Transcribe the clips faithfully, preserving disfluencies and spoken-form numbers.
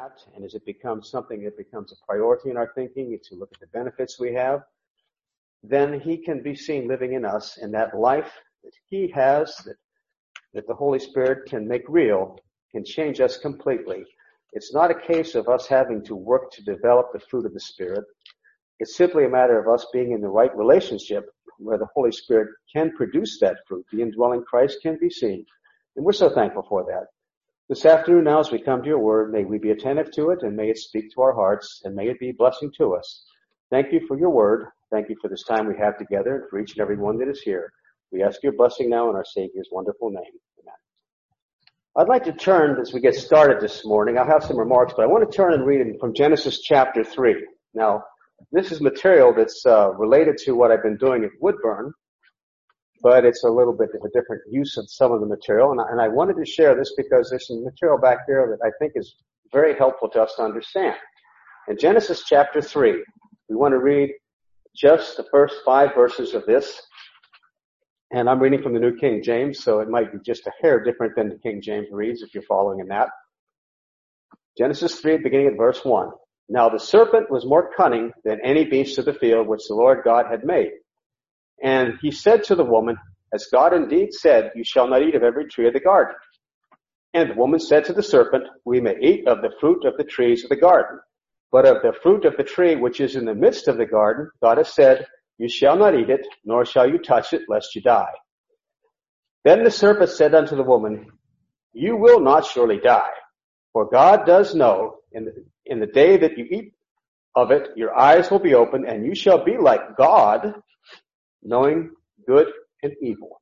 that, and as it becomes something that becomes a priority in our thinking, to look at the benefits we have, then he can be seen living in us, and that life that he has, that, that the Holy Spirit can make real, can change us completely. It's not a case of us having to work to develop the fruit of the Spirit. It's simply a matter of us being in the right relationship where the Holy Spirit can produce that fruit. The indwelling Christ can be seen. And we're so thankful for that. This afternoon now, as we come to your word, may we be attentive to it, and may it speak to our hearts, and may it be a blessing to us. Thank you for your word. Thank you for this time we have together, and for each and every one that is here. We ask your blessing now in our Savior's wonderful name. Amen. I'd like to turn, as we get started this morning, I'll have some remarks, but I want to turn and read from Genesis chapter three. Now, this is material that's uh, related to what I've been doing at Woodburn, but it's a little bit of a different use of some of the material, and I, and I wanted to share this because there's some material back there that I think is very helpful to us to understand. In Genesis chapter three, we want to read just the first five verses of this, and I'm reading from the New King James, so it might be just a hair different than the King James reads if you're following in that. Genesis three, beginning at verse one. Now the serpent was more cunning than any beast of the field which the Lord God had made. And he said to the woman, as God indeed said, you shall not eat of every tree of the garden. And the woman said to the serpent, we may eat of the fruit of the trees of the garden. But of the fruit of the tree which is in the midst of the garden, God has said, you shall not eat it, nor shall you touch it, lest you die. Then the serpent said unto the woman, you will not surely die. For God does know, in the, in the day that you eat of it, your eyes will be opened, and you shall be like God, knowing good and evil.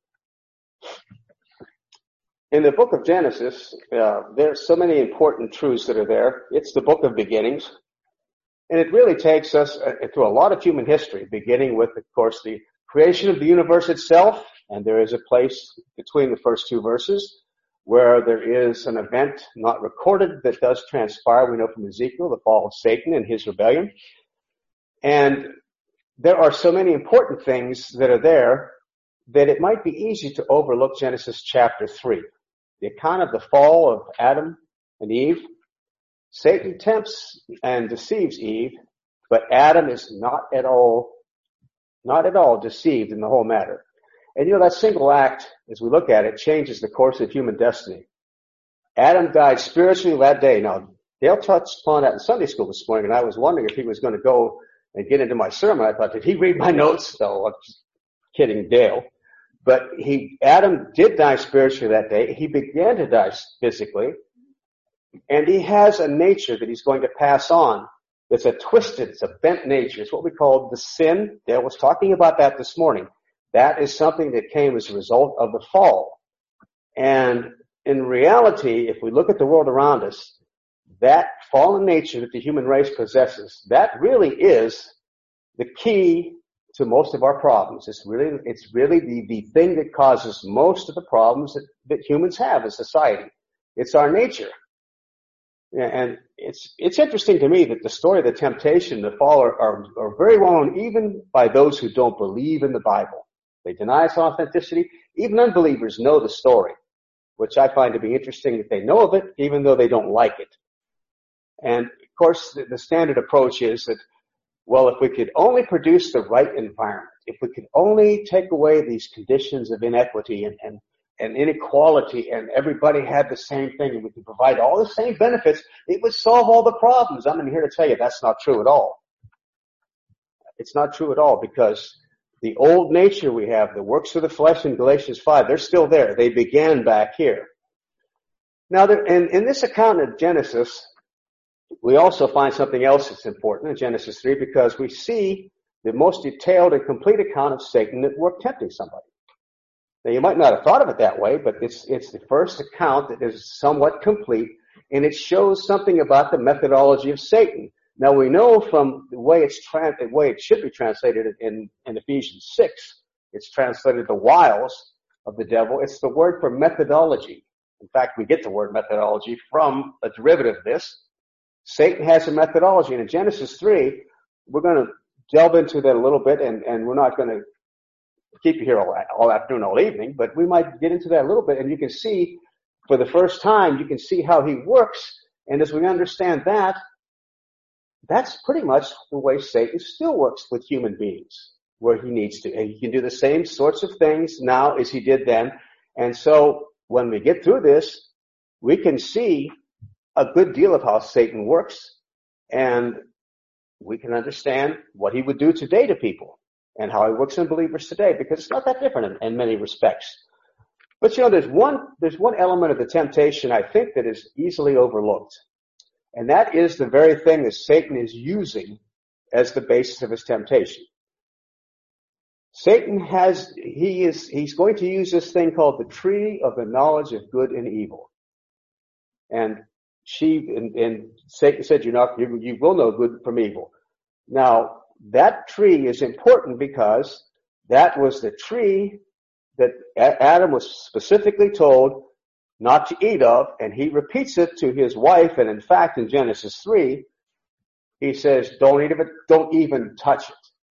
In the book of Genesis, uh, there's so many important truths that are there. It's the book of beginnings. And it really takes us uh, through a lot of human history, beginning with, of course, the creation of the universe itself. And there is a place between the first two verses where there is an event not recorded that does transpire. We know from Ezekiel, the fall of Satan and his rebellion. And there are so many important things that are there that it might be easy to overlook Genesis chapter three. The account of the fall of Adam and Eve. Satan tempts and deceives Eve, but Adam is not at all, not at all deceived in the whole matter. And you know, that single act, as we look at it, changes the course of human destiny. Adam died spiritually that day. Now, Dale touched upon that in Sunday school this morning, and I was wondering if he was going to go and get into my sermon. I thought, did he read my notes? No, I'm just kidding, Dale. But he, Adam did die spiritually that day. He began to die physically. And he has a nature that he's going to pass on. It's a twisted, it's a bent nature. It's what we call the sin. Dale was talking about that this morning. That is something that came as a result of the fall. And in reality, if we look at the world around us, that fallen nature that the human race possesses, that really is the key to most of our problems. It's really, it's really the, the thing that causes most of the problems that, that humans have as society. It's our nature. And it's, it's interesting to me that the story of the temptation, the fall are, are, are very well known even by those who don't believe in the Bible. They deny its authenticity. Even unbelievers know the story, which I find to be interesting that they know of it, even though they don't like it. And of course, the, the standard approach is that, well, if we could only produce the right environment, if we could only take away these conditions of inequity and, and, and inequality, and everybody had the same thing, and we could provide all the same benefits, it would solve all the problems. I'm here to tell you that's not true at all. It's not true at all, because the old nature we have, the works of the flesh in Galatians five, they're still there. They began back here. Now, there, in, in this account of Genesis, we also find something else that's important in Genesis three, because we see the most detailed and complete account of Satan at work tempting somebody. Now, you might not have thought of it that way, but it's, it's the first account that is somewhat complete, and it shows something about the methodology of Satan. Now, we know from the way it's tra- the way it should be translated in, in Ephesians six, it's translated the wiles of the devil. It's the word for methodology. In fact, we get the word methodology from a derivative of this. Satan has a methodology, and in Genesis three, we're going to delve into that a little bit, and, and we're not going to keep you here all, all afternoon, all evening, but we might get into that a little bit, and you can see, for the first time, you can see how he works And as we understand that, that's pretty much the way Satan still works with human beings, where he needs to. And he can do the same sorts of things now as he did then. And so when we get through this, we can see a good deal of how Satan works, and we can understand what he would do today to people and how he works in believers today, because it's not that different in, in many respects. But you know, there's one, there's one element of the temptation I think that is easily overlooked. And that is the very thing that Satan is using as the basis of his temptation. Satan has, he is, he's going to use this thing called the tree of the knowledge of good and evil. And she, and, and Satan said, you're not, you, you will know good from evil. Now, that tree is important because that was the tree that Adam was specifically told not to eat of, and he repeats it to his wife, and in fact, in Genesis three, he says, don't eat of it, don't even touch it.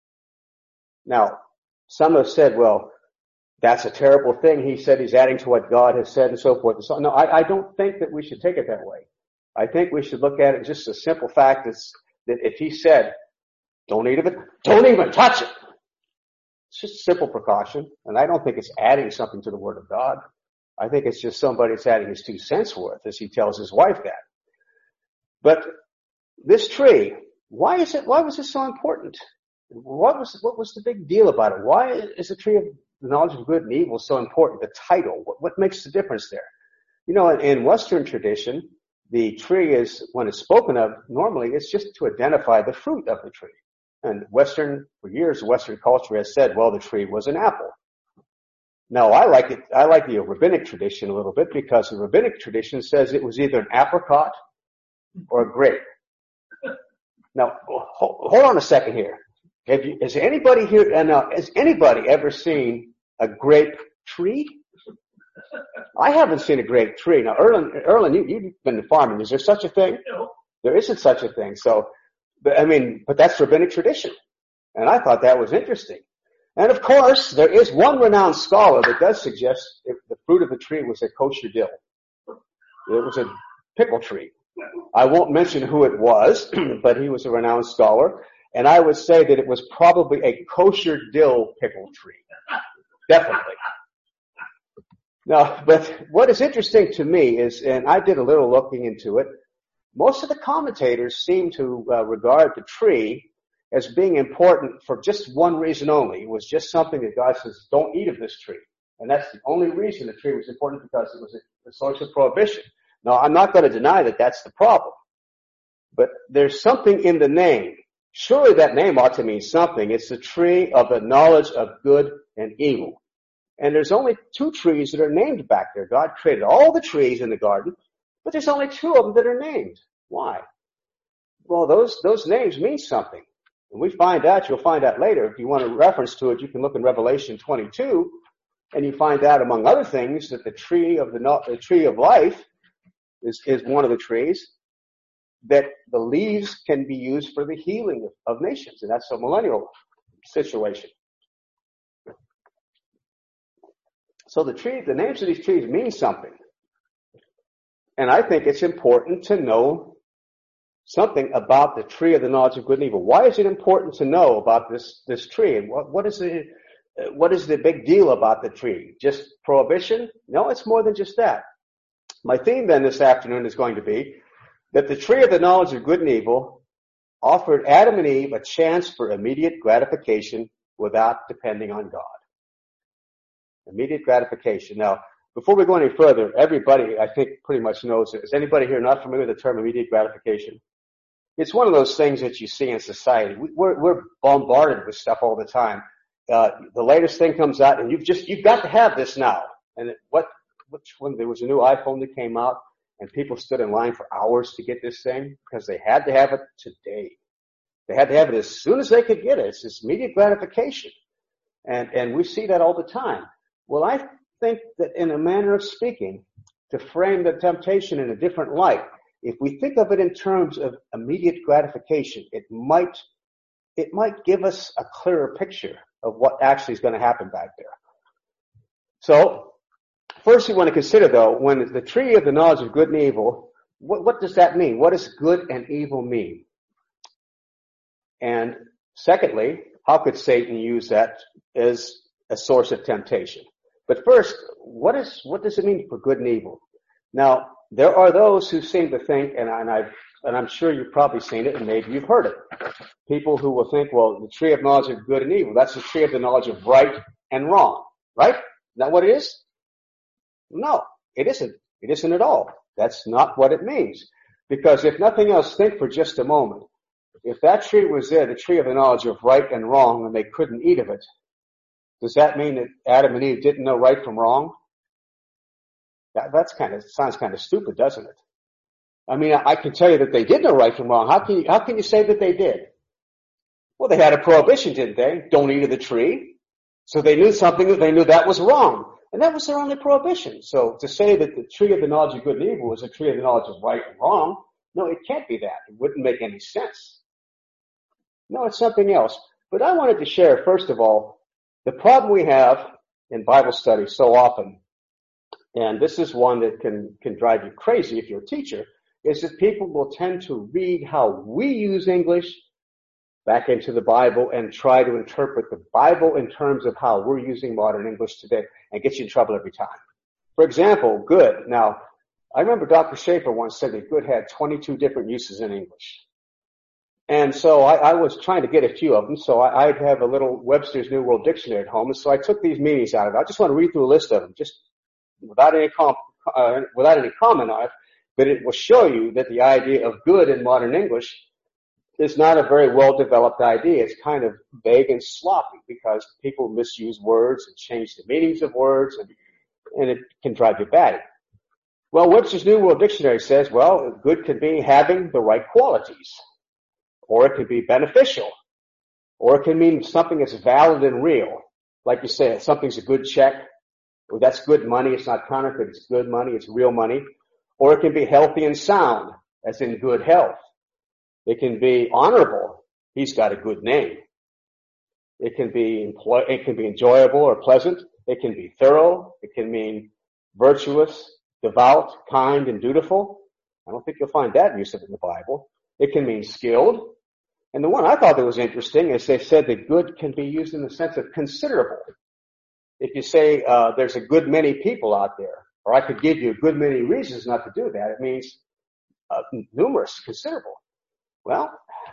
Now, some have said, well, that's a terrible thing. He said he's adding to what God has said and so forth and so on. No, I, I don't think that we should take it that way. I think we should look at it just a simple fact is that if he said, don't eat of it, don't even touch it. It's just a simple precaution, and I don't think it's adding something to the Word of God. I think it's just somebody that's adding his two cents worth as he tells his wife that. But this tree, why is it, why was it so important? What was, what was the big deal about it? Why is the tree of the knowledge of good and evil so important? The title, what, what makes the difference there? You know, in, in Western tradition, the tree is, when it's spoken of, normally it's just to identify the fruit of the tree. And Western, for years, Western culture has said, well, the tree was an apple. Now, I like it, I like the rabbinic tradition a little bit because the rabbinic tradition says it was either an apricot or a grape. Now, hold, hold on a second here. Have you, has anybody here, and uh, has anybody ever seen a grape tree? I haven't seen a grape tree. Now, Erlen, Erlen, you, you've been farming. Is there such a thing? No. There isn't such a thing. So, but, I mean, but that's rabbinic tradition. And I thought that was interesting. And of course, there is one renowned scholar that does suggest if the fruit of the tree was a kosher dill. It was a pickle tree. I won't mention who it was, but he was a renowned scholar. And I would say that it was probably a kosher dill pickle tree. Definitely. Now, but what is interesting to me is, and I did a little looking into it, most of the commentators seem to uh, regard the tree as being important for just one reason only. It was just something that God says, don't eat of this tree. And that's the only reason the tree was important, because it was a, a source of prohibition. Now, I'm not going to deny that that's the problem. But there's something in the name. Surely that name ought to mean something. It's the tree of the knowledge of good and evil. And there's only two trees that are named back there. God created all the trees in the garden, but there's only two of them that are named. Why? Well, those, those names mean something. And we find out, you'll find out later, if you want a reference to it, you can look in Revelation twenty-two, and you find out, among other things, that the tree of the, the tree of life is, is one of the trees, that the leaves can be used for the healing of, of nations, and that's a millennial situation. So the tree, the names of these trees mean something. And I think it's important to know something about the tree of the knowledge of good and evil. Why is it important to know about this, this tree? And what, what is the, what is the big deal about the tree? Just prohibition? No, it's more than just that. My theme then this afternoon is going to be that the tree of the knowledge of good and evil offered Adam and Eve a chance for immediate gratification without depending on God. Immediate gratification. Now, before we go any further, everybody, I think, pretty much knows it. Is anybody here not familiar with the term immediate gratification? It's one of those things that you see in society. We're, we're bombarded with stuff all the time. Uh, the latest thing comes out, and you've just, you've got to have this now. And what, which one, there was a new iPhone that came out, and people stood in line for hours to get this thing because they had to have it today. They had to have it as soon as they could get it. It's this immediate gratification. And, and we see that all the time. Well, I think that in a manner of speaking, to frame the temptation in a different light, if we think of it in terms of immediate gratification, it might, it might give us a clearer picture of what actually is going to happen back there. So, first we want to consider, though, when the tree of the knowledge of good and evil what, what does that mean? What does good and evil mean? And secondly, how could Satan use that as a source of temptation? But first, what is what does it mean for good and evil? Now, there are those who seem to think, and, I, and I've and I'm sure you've probably seen it, and maybe you've heard it. People who will think, well, the tree of knowledge of good and evil, that's the tree of the knowledge of right and wrong, right? Is that what it is? No, it isn't. It isn't at all. That's not what it means. Because if nothing else, think for just a moment. If that tree was there, the tree of the knowledge of right and wrong, and they couldn't eat of it, does that mean that Adam and Eve didn't know right from wrong? That that's kind of sounds kind of stupid, doesn't it? I mean, I can tell you that they did know right from wrong. How can you, how can you say that they did? Well, they had a prohibition, didn't they? Don't eat of the tree. So they knew something that they knew that was wrong. And that was their only prohibition. So to say that the tree of the knowledge of good and evil was a tree of the knowledge of right and wrong, no, it can't be that. It wouldn't make any sense. No, it's something else. But I wanted to share, first of all, the problem we have in Bible study so often, and this is one that can, can drive you crazy if you're a teacher, is that people will tend to read how we use English back into the Bible and try to interpret the Bible in terms of how we're using modern English today and get you in trouble every time. For example, good. Now, I remember Doctor Schaefer once said that good had twenty-two different uses in English. And so I, I was trying to get a few of them, so I, I'd have a little Webster's New World Dictionary at home, and so I took these meanings out of it. I just want to read through a list of them, just without any, com- uh, without any comment on it, but it will show you that the idea of good in modern English is not a very well-developed idea. It's kind of vague and sloppy because people misuse words and change the meanings of words, and, and it can drive you batty. Well, Webster's New World Dictionary says, well, good could be having the right qualities, or it could be beneficial, or it can mean something that's valid and real. Like you say, something's a good check, or that's good money. It's not counterfeit. It's good money. It's real money. Or it can be healthy and sound, as in good health. It can be honorable. He's got a good name. It can be employ- it can be enjoyable or pleasant. It can be thorough. It can mean virtuous, devout, kind, and dutiful. I don't think you'll find that use of it in the Bible. It can mean skilled. And the one I thought that was interesting is they said that good can be used in the sense of considerable. If you say uh, there's a good many people out there, or I could give you a good many reasons not to do that, it means uh, numerous, considerable. Well,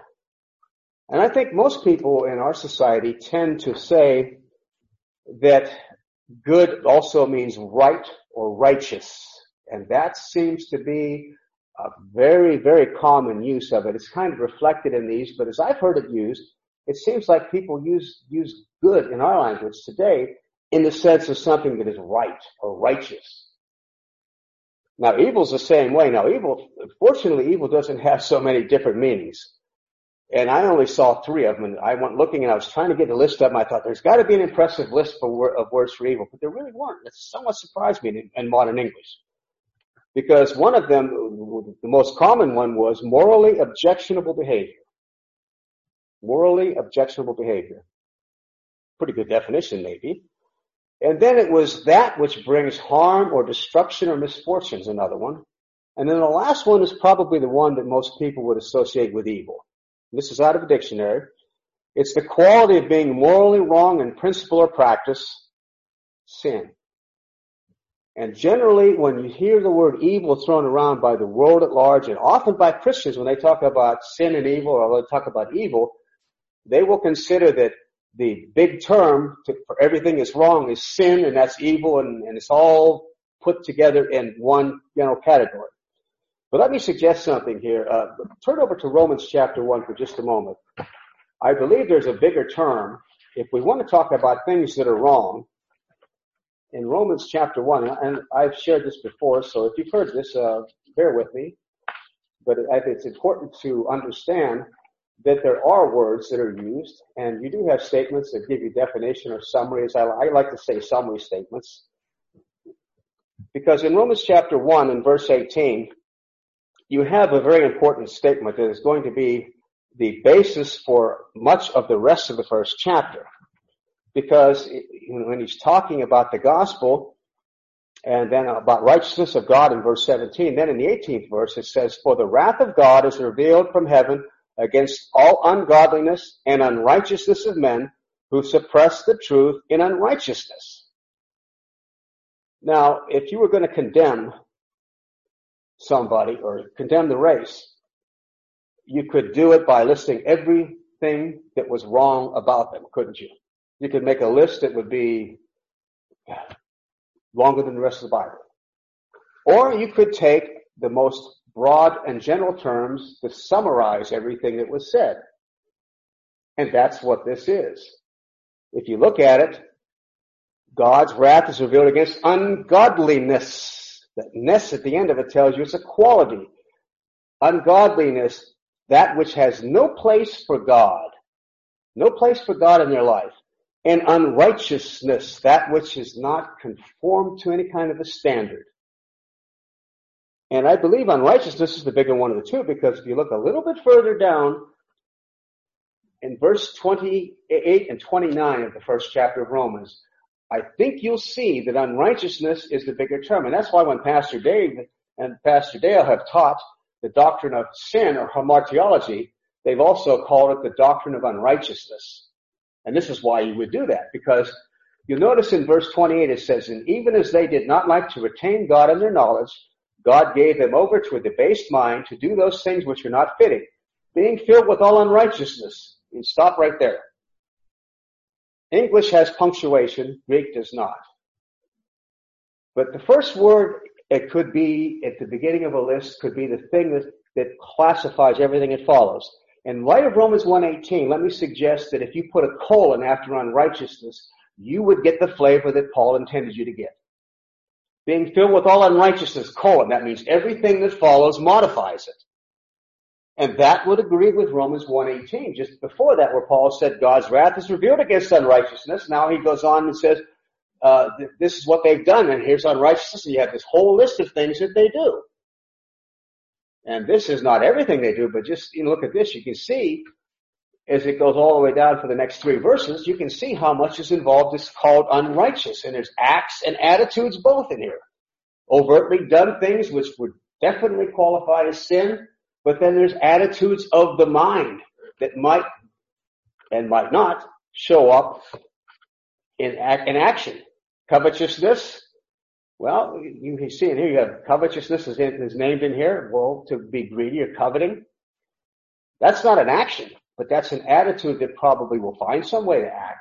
and I think most people in our society tend to say that good also means right or righteous. And that seems to be a very, very common use of it. It's kind of reflected in these, but as I've heard it used, it seems like people use, use good in our language today in the sense of something that is right or righteous. Now, evil's the same way. Now, evil, fortunately, evil doesn't have so many different meanings. And I only saw three of them, and I went looking, and I was trying to get the list up, and I thought, there's got to be an impressive list for, of words for evil, but there really weren't. It somewhat surprised me in, in modern English. Because one of them, the most common one, was morally objectionable behavior. Morally objectionable behavior. Pretty good definition, maybe. And then it was that which brings harm or destruction or misfortune is another one. And then the last one is probably the one that most people would associate with evil. This is out of a dictionary. It's the quality of being morally wrong in principle or practice, sin. And generally, when you hear the word evil thrown around by the world at large, and often by Christians when they talk about sin and evil, or they talk about evil, they will consider that the big term to, for everything is wrong is sin, and that's evil, and, and it's all put together in one general category. But let me suggest something here. Uh, turn over to Romans chapter one for just a moment. I believe there's a bigger term. If we want to talk about things that are wrong, in Romans chapter one, and I've shared this before, so if you've heard this, uh, bear with me. But I think it's important to understand that there are words that are used, and you do have statements that give you definition or summaries. I, I like to say summary statements. Because in Romans chapter one and verse eighteen, you have a very important statement that is going to be the basis for much of the rest of the first chapter. Because when he's talking about the gospel And then about righteousness of God in verse seventeen. Then in the eighteenth verse it says, for the wrath of God is revealed from heaven against all ungodliness and unrighteousness of men who suppress the truth in unrighteousness. Now, if you were going to condemn somebody or condemn the race, you could do it by listing everything that was wrong about them, couldn't you? You could make a list that would be longer than the rest of the Bible. Or you could take the most broad and general terms to summarize everything that was said. And that's what this is. If you look at it, God's wrath is revealed against ungodliness. That ness at the end of it tells you it's a quality. Ungodliness, that which has no place for God. No place for God in their life. And unrighteousness, that which is not conformed to any kind of a standard. And I believe unrighteousness is the bigger one of the two, because if you look a little bit further down, in verse twenty-eight and twenty-nine of the first chapter of Romans, I think you'll see that unrighteousness is the bigger term. And that's why when Pastor Dave and Pastor Dale have taught the doctrine of sin or hamartiology, they've also called it the doctrine of unrighteousness. And this is why you would do that, because you'll notice in verse twenty-eight it says, and even as they did not like to retain God in their knowledge, God gave them over to a debased mind to do those things which are not fitting, being filled with all unrighteousness. And stop right there. English has punctuation, Greek does not. But the first word, it could be at the beginning of a list, could be the thing that, that classifies everything that follows. In light of Romans one eighteen, let me suggest that if you put a colon after unrighteousness, you would get the flavor that Paul intended you to get. Being filled with all unrighteousness, colon, that means everything that follows modifies it. And that would agree with Romans one eighteen, just before that, where Paul said God's wrath is revealed against unrighteousness. Now he goes on and says, uh, th- this is what they've done, and here's unrighteousness, and you have this whole list of things that they do. And this is not everything they do, but just, you know, look at this. You can see, as it goes all the way down for the next three verses, you can see how much is involved. It's called unrighteous. And there's acts and attitudes both in here. Overtly done things which would definitely qualify as sin, but then there's attitudes of the mind that might and might not show up in, act, in action. Covetousness. Well, you can see in here, you have covetousness is, in, is named in here. Well, to be greedy or coveting. That's not an action, but that's an attitude that probably will find some way to act.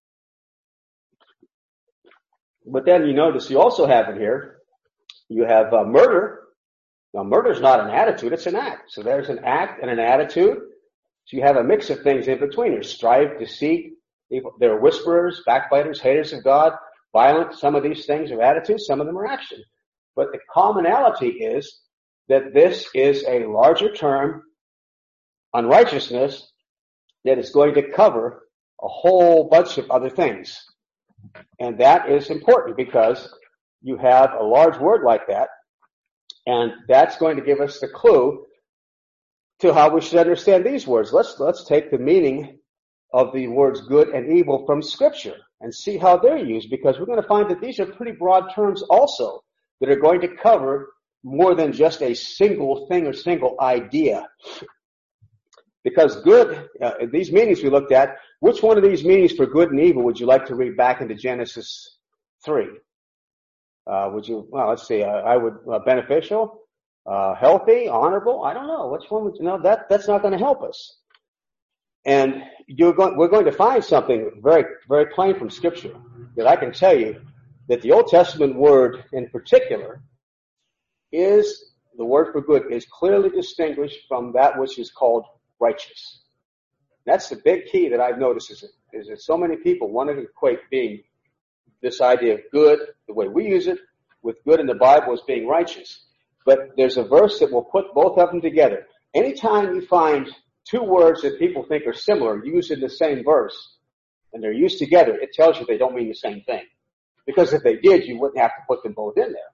But then you notice you also have in here, you have uh, murder. Now, murder is not an attitude, it's an act. So there's an act and an attitude. So you have a mix of things in between. There's strife, deceit. There are whisperers, backbiters, haters of God. Violent, some of these things are attitudes, some of them are action. But the commonality is that this is a larger term, unrighteousness, that is going to cover a whole bunch of other things. And that is important because you have a large word like that, and that's going to give us the clue to how we should understand these words. Let's, let's take the meaning of the words good and evil from Scripture and see how they're used, because we're going to find that these are pretty broad terms also that are going to cover more than just a single thing or single idea. Because good, uh, these meanings we looked at, which one of these meanings for good and evil would you like to read back into Genesis three? Uh, would you, well, let's see, uh, I would, uh, beneficial, uh, healthy, honorable, I don't know. Which one would you know? That, that's not going to help us. And you're going, we're going to find something very, very plain from Scripture that I can tell you that the Old Testament word in particular is, the word for good is clearly distinguished from that which is called righteous. That's the big key that I've noticed is, is that so many people want to equate being this idea of good, the way we use it, with good in the Bible as being righteous. But there's a verse that will put both of them together. Anytime you find two words that people think are similar used in the same verse, and they're used together, it tells you they don't mean the same thing. Because if they did, you wouldn't have to put them both in there.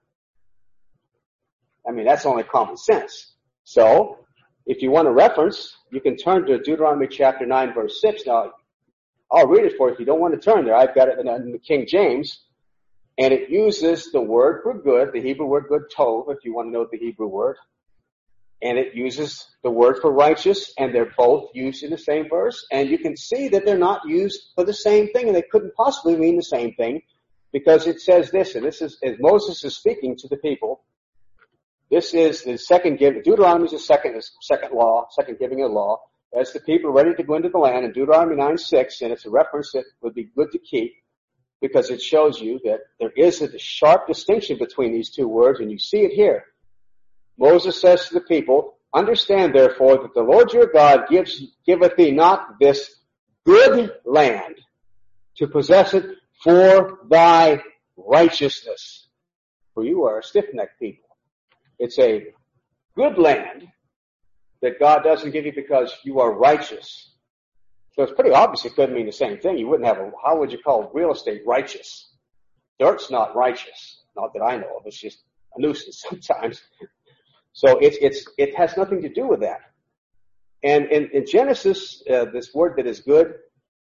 I mean, that's only common sense. So, if you want a reference, you can turn to Deuteronomy chapter nine, verse six. Now, I'll read it for you if you don't want to turn there. I've got it in the King James. And it uses the word for good, the Hebrew word good, tov, if you want to know the Hebrew word. And it uses the word for righteous, and they're both used in the same verse. And you can see that they're not used for the same thing, and they couldn't possibly mean the same thing, because it says this, and this is, as Moses is speaking to the people, this is the second give, Deuteronomy is the second, second law, second giving of law, as the people are ready to go into the land, in Deuteronomy nine six, and it's a reference that would be good to keep, because it shows you that there is a sharp distinction between these two words, and you see it here. Moses says to the people, understand therefore that the Lord your God gives, giveth thee not this good land to possess it for thy righteousness. For you are a stiff-necked people. It's a good land that God doesn't give you because you are righteous. So it's pretty obvious it couldn't mean the same thing. You wouldn't have a, how would you call real estate righteous? Dirt's not righteous. Not that I know of. It's just a nuisance sometimes. So it's, it's, it has nothing to do with that. And in, in Genesis, uh, this word that is good,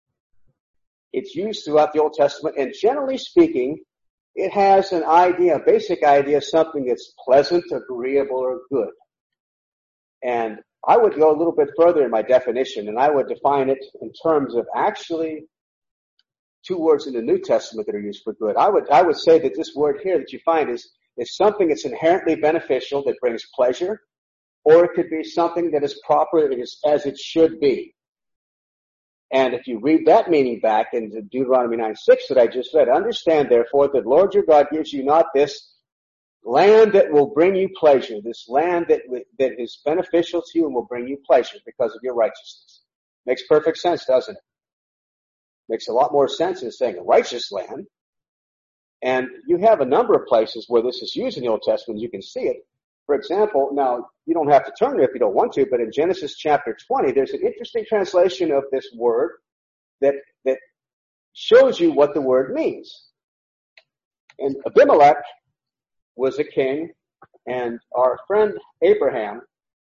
it's used throughout the Old Testament, and generally speaking, it has an idea, a basic idea, something that's pleasant, agreeable, or good. And I would go a little bit further in my definition, and I would define it in terms of actually two words in the New Testament that are used for good. I would, I would say that this word here that you find is, is something that's inherently beneficial, that brings pleasure, or it could be something that is proper, that is as it should be. And if you read that meaning back in Deuteronomy nine six that I just read, understand therefore that Lord your God gives you not this land that will bring you pleasure, this land that that is beneficial to you and will bring you pleasure because of your righteousness. Makes perfect sense, doesn't it? Makes a lot more sense than saying a righteous land. And you have a number of places where this is used in the Old Testament. You can see it. For example, now, you don't have to turn there if you don't want to, but in Genesis chapter twenty, there's an interesting translation of this word that, that shows you what the word means. And Abimelech was a king, and our friend Abraham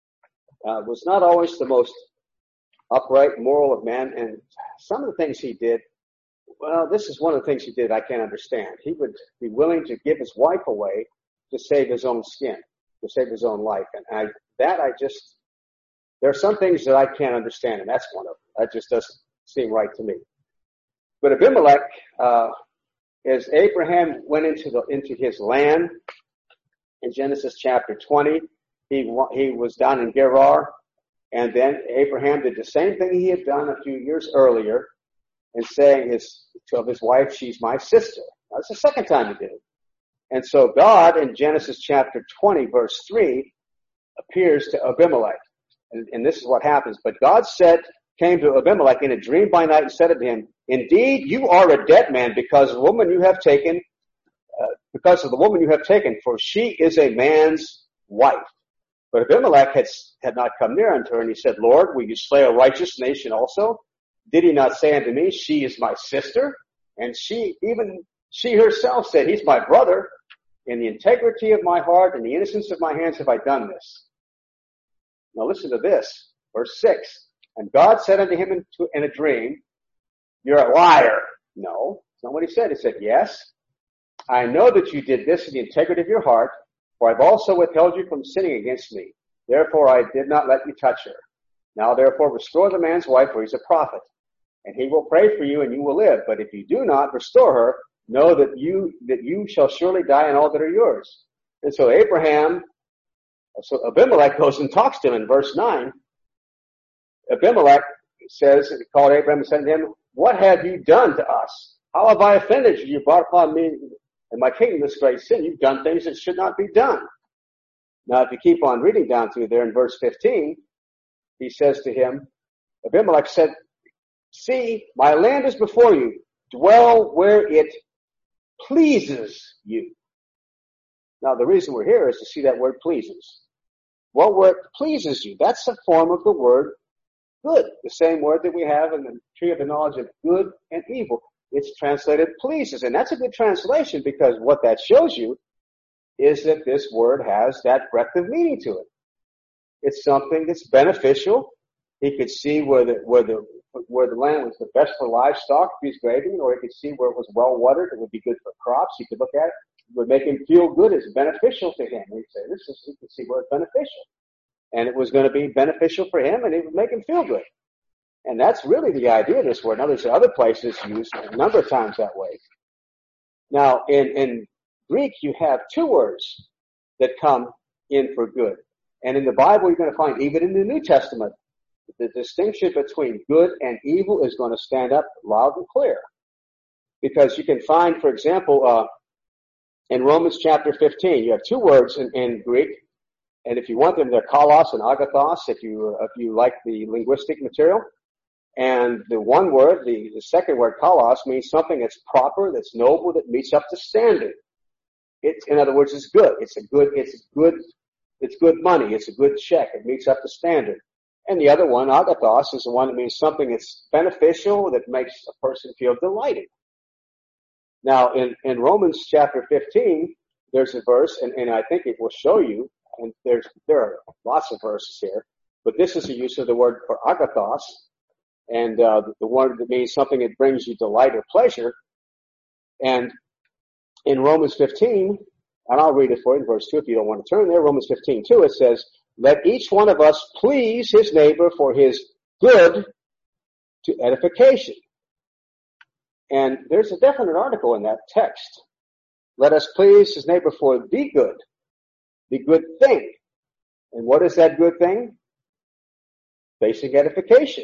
uh, was not always the most upright, moral of men, and some of the things he did, well, this is one of the things he did I can't understand. He would be willing to give his wife away to save his own skin, to save his own life. And I, that I just, there are some things that I can't understand, and that's one of them. That just doesn't seem right to me. But Abimelech, uh, as Abraham went into the, into his land in Genesis chapter twenty, he, he was down in Gerar, and then Abraham did the same thing he had done a few years earlier in saying his, of his wife, she's my sister. That's the second time he did it. And so God in Genesis chapter twenty verse three appears to Abimelech. And, and this is what happens. But God said, came to Abimelech in a dream by night and said to him, indeed, you are a dead man because of the woman you have taken, uh, because of the woman you have taken, for she is a man's wife. But Abimelech had, had not come near unto her, and he said, Lord, will you slay a righteous nation also? Did he not say unto me, she is my sister? And she, even she herself said, he's my brother. In the integrity of my heart and the innocence of my hands have I done this. Now listen to this, verse six. And God said unto him in, in a dream, you're a liar. No, that's not what he said. He said, yes, I know that you did this in the integrity of your heart, for I've also withheld you from sinning against me. Therefore I did not let you touch her. Now therefore restore the man's wife, for he's a prophet. And he will pray for you and you will live. But if you do not restore her, know that you, that you shall surely die and all that are yours. And so Abraham, so Abimelech goes and talks to him in verse nine. Abimelech says, called Abraham and said to him, what have you done to us? How have I offended you? You brought upon me and my kingdom this great sin. You've done things that should not be done. Now, if you keep on reading down through there in verse fifteen, he says to him, Abimelech said, see, my land is before you. Dwell where it pleases you. Now, the reason we're here is to see that word pleases. What word pleases you? That's a form of the word good. The same word that we have in the tree of the knowledge of good and evil. It's translated pleases. And that's a good translation because what that shows you is that this word has that breadth of meaning to it. It's something that's beneficial. He could see where the, where the, where the land was the best for livestock if he's grazing, or he could see where it was well watered, it would be good for crops. He could look at it. It would make him feel good. It's beneficial to him. He'd say, this is, he could see where it's beneficial. And it was going to be beneficial for him, and it would make him feel good. And that's really the idea of this word. Now, there's other places used a number of times that way. Now, in, in Greek, you have two words that come in for good. And in the Bible, you're going to find, even in the New Testament, the distinction between good and evil is going to stand up loud and clear. Because you can find, for example, uh, in Romans chapter fifteen, you have two words in, in Greek. And if you want them, they're kalos and agathos, if you, if you like the linguistic material. And the one word, the, the second word, kalos, means something that's proper, that's noble, that meets up to standard. It's, in other words, it's good. It's a good, it's good, it's good money. It's a good check. It meets up to standard. And the other one, agathos, is the one that means something that's beneficial, that makes a person feel delighted. Now, in, in Romans chapter fifteen, there's a verse, and, and I think it will show you, and there's, there are lots of verses here, but this is the use of the word for agathos, and uh, the word that means something that brings you delight or pleasure. And in Romans fifteen, and I'll read it for you in verse two if you don't want to turn there, Romans fifteen two, it says, let each one of us please his neighbor for his good to edification. And there's a definite article in that text. Let us please his neighbor for the good, the good thing. And what is that good thing? Basic edification.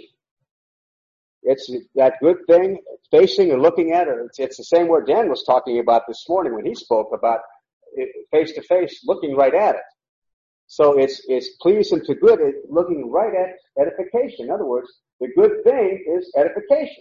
It's that good thing, facing or looking at it. It's, it's the same word Dan was talking about this morning when he spoke about face to face, looking right at it. So it's, it's pleasing to good, looking right at edification. In other words, the good thing is edification.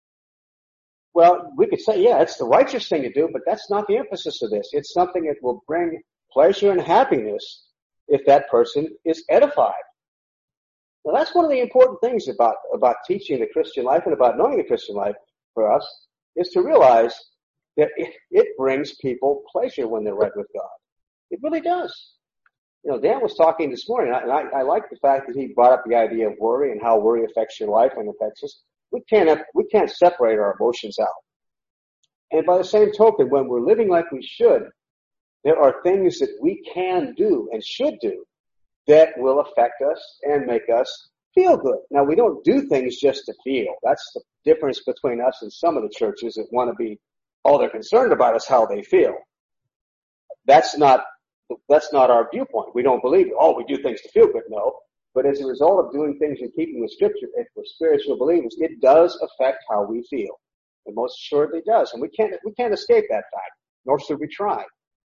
Well, we could say, yeah, it's the righteous thing to do, but that's not the emphasis of this. It's something that will bring pleasure and happiness if that person is edified. Now, that's one of the important things about, about teaching the Christian life and about knowing the Christian life for us, is to realize that it, it brings people pleasure when they're right with God. It really does. You know, Dan was talking this morning, and I, I like the fact that he brought up the idea of worry and how worry affects your life and affects us. We can't, we can't separate our emotions out. And by the same token, when we're living like we should, there are things that we can do and should do that will affect us and make us feel good. Now, we don't do things just to feel. That's the difference between us and some of the churches that want to be, all they're concerned about is how they feel. That's not, that's not our viewpoint. We don't believe, oh, we do things to feel good. No. But as a result of doing things in keeping with Scripture, if we're spiritual believers, it does affect how we feel. It most assuredly does. And we can't, we can't escape that fact, nor should we try.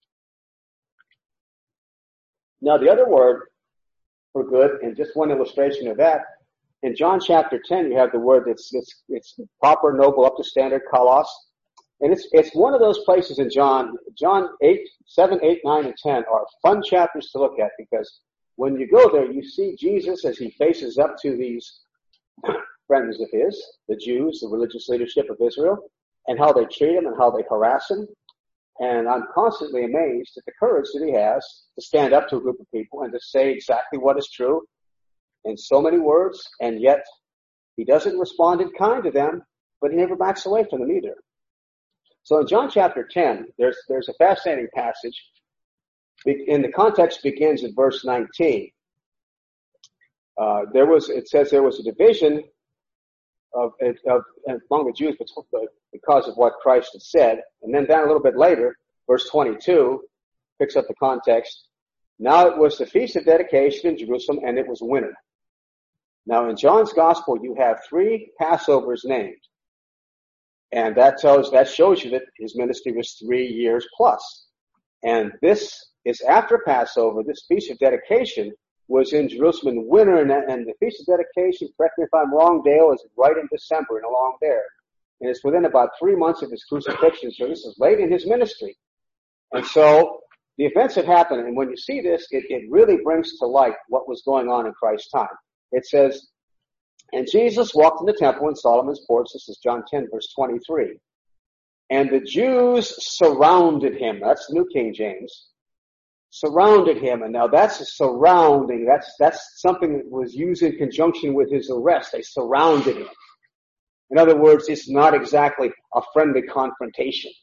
Now, the other word for good, and just one illustration of that, in John chapter ten, you have the word that's, it's, it's proper, noble, up to standard, kalos. And it's, it's one of those places in John, John eight, seven, eight, nine, and ten are fun chapters to look at, because when you go there, you see Jesus as he faces up to these friends of his, the Jews, the religious leadership of Israel, and how they treat him and how they harass him. And I'm constantly amazed at the courage that he has to stand up to a group of people and to say exactly what is true in so many words, and yet he doesn't respond in kind to them, but he never backs away from them either. So in John chapter ten, there's, there's a fascinating passage. In the context begins at verse nineteen. Uh, there was, it says there was a division of, of, among the Jews because of what Christ had said. And then down a little bit later, verse twenty-two picks up the context. Now it was the feast of dedication in Jerusalem, and it was winter. Now in John's gospel, you have three Passovers named. And that tells, that shows you that his ministry was three years plus. And this is after Passover. This feast of dedication was in Jerusalem in winter, and, and the feast of dedication, correct me if I'm wrong, Dale, is right in December and along there. And it's within about three months of his crucifixion, so this is late in his ministry. And so the events that happened, and when you see this, it, it really brings to light what was going on in Christ's time. It says, and Jesus walked in the temple in Solomon's porch. This is John ten, verse twenty-three. And the Jews surrounded him. That's the New King James. surrounded him. And now that's a surrounding. That's, that's something that was used in conjunction with his arrest. They surrounded him. In other words, it's not exactly a friendly confrontation.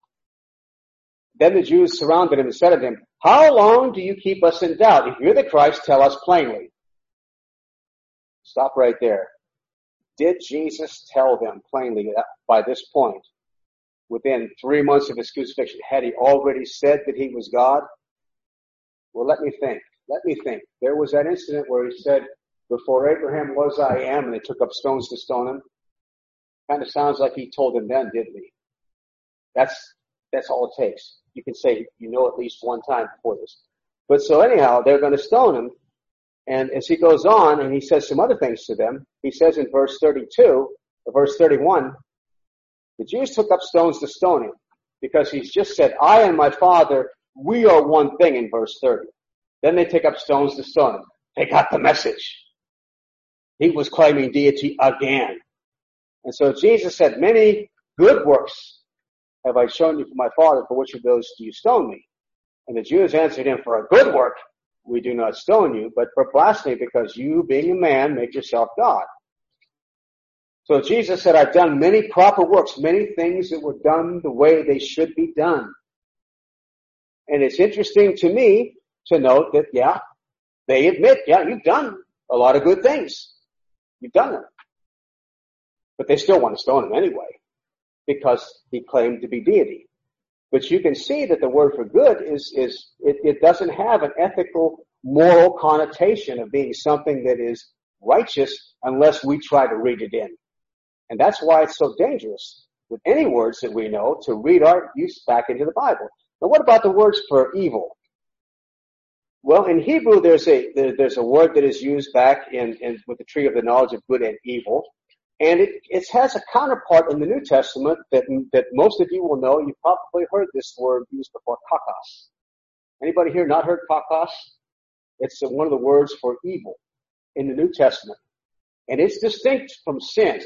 Then the Jews surrounded him and said to him, how long do you keep us in doubt? If you're the Christ, tell us plainly. Stop right there. Did Jesus tell them plainly that by this point, within three months of his crucifixion, had he already said that he was God? Well, let me think. Let me think. There was that incident where he said, before Abraham was, I am, and they took up stones to stone him. Kind of sounds like he told them then, didn't he? That's, that's all it takes. You can say, you know, at least one time before this. But so anyhow, they're going to stone him. And as he goes on and he says some other things to them, he says in verse thirty-two, or verse thirty-one, the Jews took up stones to stone him because he's just said, I and my Father, we are one thing in verse thirty. Then they take up stones to stone him. They got the message. He was claiming deity again. And so Jesus said, many good works have I shown you from my Father, for which of those do you stone me? And the Jews answered him, for a good work we do not stone you, but for blasphemy, because you, being a man, make yourself God. So Jesus said, I've done many proper works, many things that were done the way they should be done. And it's interesting to me to note that, yeah, they admit, yeah, you've done a lot of good things. You've done them. But they still want to stone him anyway, because he claimed to be deity. But you can see that the word for good is, is it, it doesn't have an ethical, moral connotation of being something that is righteous unless we try to read it in. And that's why it's so dangerous with any words that we know to read our use back into the Bible. Now what about the words for evil? Well, in Hebrew there's a, there, there's a word that is used back in, in, with the tree of the knowledge of good and evil. And it, it has a counterpart in the New Testament that, that most of you will know. You've probably heard this word used before, kakos. Anybody here not heard kakos? It's one of the words for evil in the New Testament. And it's distinct from sin.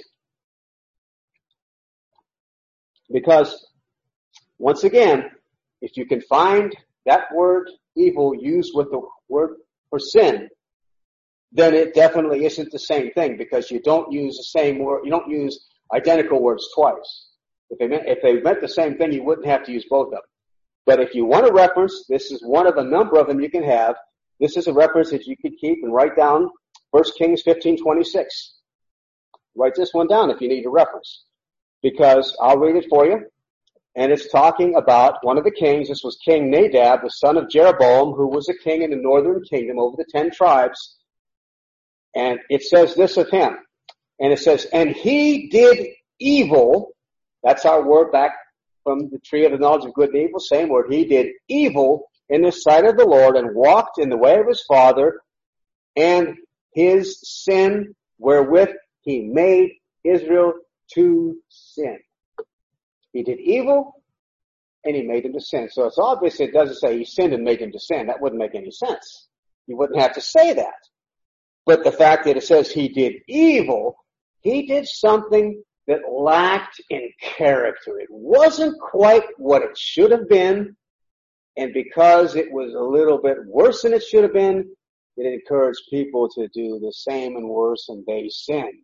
Because, once again, if you can find that word evil used with the word for sin, then it definitely isn't the same thing, because you don't use the same word, you don't use identical words twice. If they meant, if they meant the same thing, you wouldn't have to use both of them. But if you want a reference, this is one of a number of them you can have. This is a reference that you could keep and write down, First Kings fifteen twenty-six. Write this one down if you need a reference, because I'll read it for you. And it's talking about one of the kings. This was King Nadab, the son of Jeroboam, who was a king in the northern kingdom over the ten tribes. And it says this of him. And it says, and he did evil. That's our word back from the tree of the knowledge of good and evil. Same word. He did evil in the sight of the Lord and walked in the way of his father, and his sin wherewith he made Israel to sin. He did evil and he made him to sin. So it's obvious it doesn't say he sinned and made him to sin. That wouldn't make any sense. You wouldn't have to say that. But the fact that it says he did evil, he did something that lacked in character. It wasn't quite what it should have been. And because it was a little bit worse than it should have been, it encouraged people to do the same and worse, and they sinned.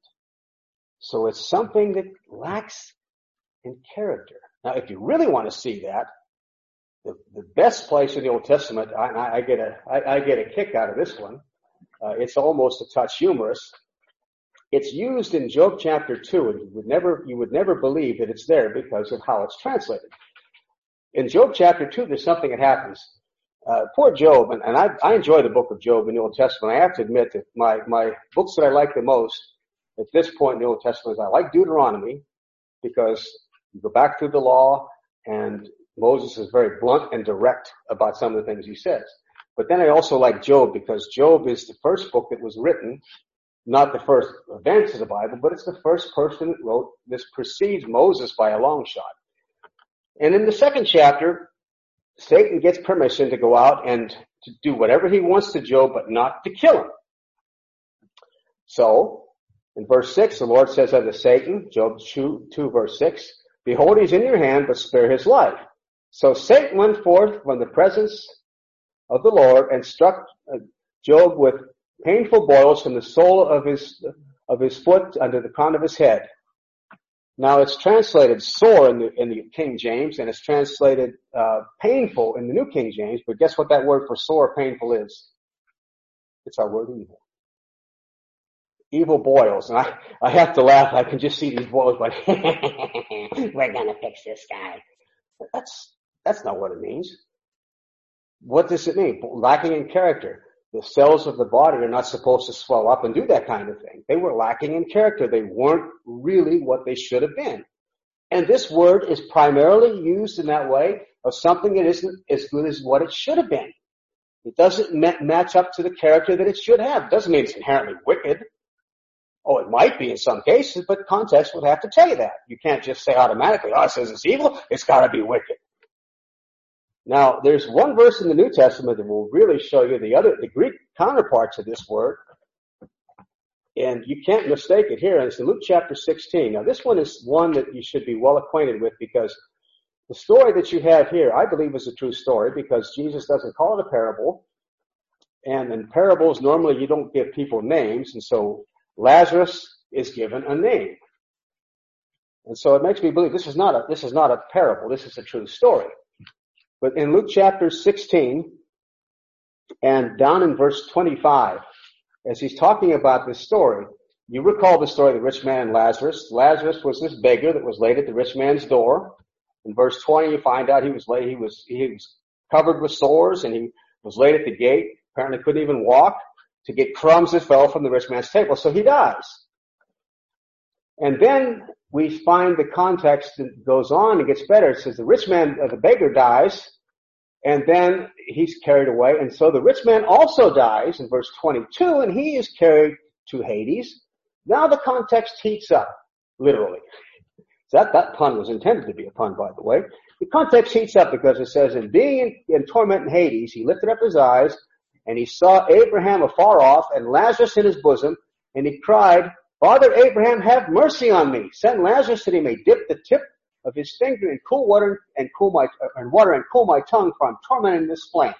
So it's something that lacks in character. Now, if you really want to see that, the, the best place in the Old Testament, I, I get a, I, I get a kick out of this one. Uh, it's almost a touch humorous. It's used in Job chapter two, and you would never, you would never believe that it's there because of how it's translated. In Job chapter two, there's something that happens. Uh, poor Job, and, and I, I enjoy the book of Job in the Old Testament. I have to admit that my, my books that I like the most at this point in the Old Testament is I like Deuteronomy, because you go back through the law and Moses is very blunt and direct about some of the things he says. But then I also like Job, because Job is the first book that was written, not the first events of the Bible, but it's the first person that wrote. This precedes Moses by a long shot. And in the second chapter, Satan gets permission to go out and to do whatever he wants to Job, but not to kill him. So, in verse six, the Lord says unto Satan, Job two, two verse six, behold, he's in your hand, but spare his life. So Satan went forth from the presence of the Lord and struck uh, Job with painful boils from the sole of his of his foot under the crown of his head. Now it's translated sore in the, in the King James, and it's translated uh, painful in the New King James, but guess what that word for sore or painful is? It's our word evil. Evil boils. And I, I have to laugh. I can just see these boils going, we're going to fix this guy. That's, that's not what it means. What does it mean? Lacking in character. The cells of the body are not supposed to swell up and do that kind of thing. They were lacking in character. They weren't really what they should have been. And this word is primarily used in that way of something that isn't as good as what it should have been. It doesn't ma- match up to the character that it should have. It doesn't mean it's inherently wicked. Oh, it might be in some cases, but context would have to tell you that. You can't just say automatically, oh, it says it's evil, it's got to be wicked. Now, there's one verse in the New Testament that will really show you the other, the Greek counterpart to this word. And you can't mistake it here. And it's in Luke chapter sixteen. Now, this one is one that you should be well acquainted with because the story that you have here, I believe, is a true story because Jesus doesn't call it a parable. And in parables, normally you don't give people names. And so Lazarus is given a name. And so it makes me believe this is not a, this is not a parable. This is a true story. But in Luke chapter sixteen, and down in verse twenty-five, as he's talking about this story, you recall the story of the rich man and Lazarus. Lazarus was this beggar that was laid at the rich man's door. In verse twenty, you find out he was laid, he was, he was covered with sores, and he was laid at the gate. Apparently couldn't even walk to get crumbs that fell from the rich man's table. So he dies. And then we find the context that goes on and gets better. It says the rich man, uh, the beggar dies, and then he's carried away. And so the rich man also dies in verse twenty-two, and he is carried to Hades. Now the context heats up, literally. So that, that pun was intended to be a pun, by the way. The context heats up because it says, and being in, in torment in Hades, he lifted up his eyes, and he saw Abraham afar off, and Lazarus in his bosom, and he cried, Father Abraham, have mercy on me. Send Lazarus that he may dip the tip of his finger in cool water and cool my and water and cool my tongue, for I'm tormented in this flame.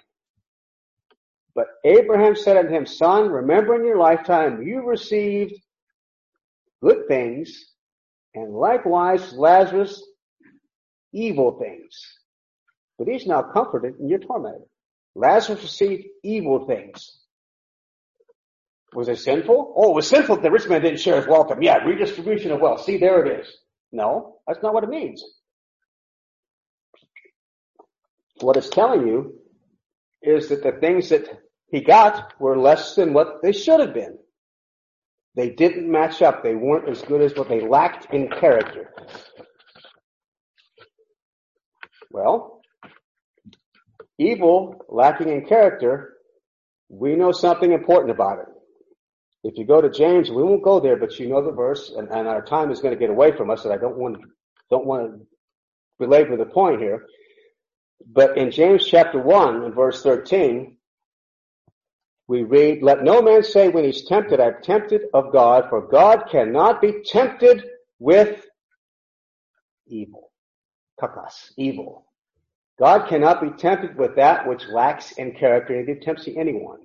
But Abraham said unto him, Son, remember in your lifetime you received good things, and likewise Lazarus evil things. But he's now comforted and you're tormented. Lazarus received evil things. Was it sinful? Oh, it was sinful that the rich man didn't share his welcome. Yeah, redistribution of wealth. See, there it is. No, that's not what it means. What it's telling you is that the things that he got were less than what they should have been. They didn't match up. They weren't as good as what they lacked in character. Well, evil, lacking in character, we know something important about it. If you go to James, we won't go there, but you know the verse, and, and our time is going to get away from us, and I don't want don't want to belabor the point here. But in James chapter one, in verse thirteen, we read, Let no man say when he's tempted, I'm tempted of God, for God cannot be tempted with evil. Kakas, evil. God cannot be tempted with that which lacks in character, and he tempts anyone.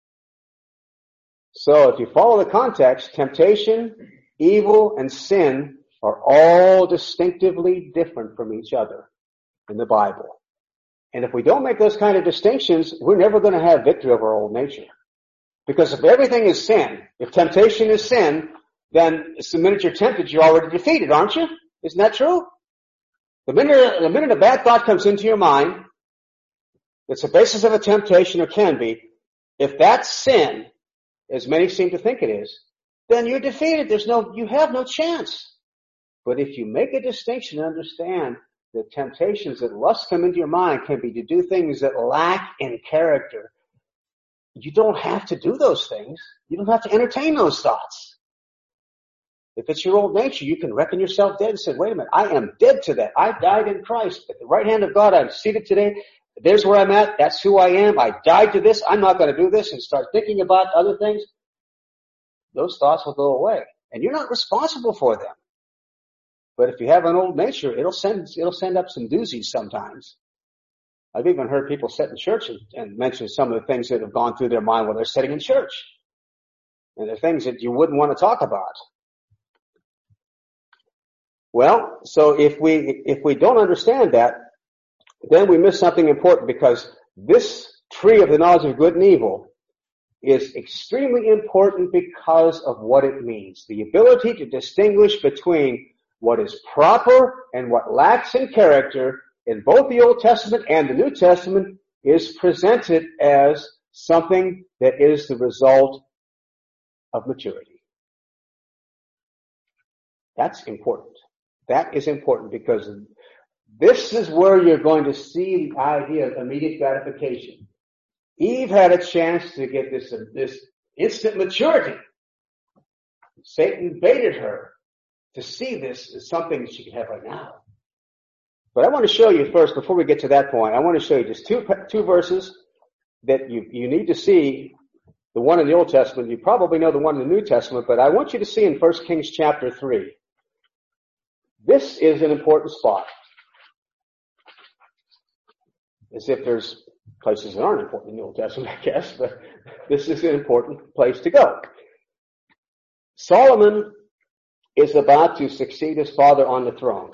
So if you follow the context, temptation, evil, and sin are all distinctively different from each other in the Bible. And if we don't make those kind of distinctions, we're never going to have victory over our old nature. Because if everything is sin, if temptation is sin, then the minute you're tempted, you're already defeated, aren't you? Isn't that true? The minute, the minute a bad thought comes into your mind, it's the basis of a temptation, or can be, if that's sin, as many seem to think it is, then you're defeated. There's no, you have no chance. But if you make a distinction and understand that temptations that lust come into your mind can be to do things that lack in character, you don't have to do those things. You don't have to entertain those thoughts. If it's your old nature, you can reckon yourself dead and say, wait a minute, I am dead to that. I died in Christ. At the right hand of God, I'm seated today. There's where I'm at. That's who I am. I died to this. I'm not going to do this, and start thinking about other things. Those thoughts will go away, and you're not responsible for them. But if you have an old nature, it'll send, it'll send up some doozies sometimes. I've even heard people sit in church and, and mention some of the things that have gone through their mind while they're sitting in church. And the things that you wouldn't want to talk about. Well, so if we, if we don't understand that, then we miss something important, because this tree of the knowledge of good and evil is extremely important because of what it means. The ability to distinguish between what is proper and what lacks in character in both the Old Testament and the New Testament is presented as something that is the result of maturity. That's important. That is important, because this is where you're going to see the idea of immediate gratification. Eve had a chance to get this, this instant maturity. Satan baited her to see this as something she could have right now. But I want to show you first, before we get to that point, I want to show you just two, two verses that you, you need to see. The one in the Old Testament, you probably know the one in the New Testament, but I want you to see in First Kings chapter three. This is an important spot. As if there's places that aren't important in the Old Testament, I guess, but this is an important place to go. Solomon is about to succeed his father on the throne.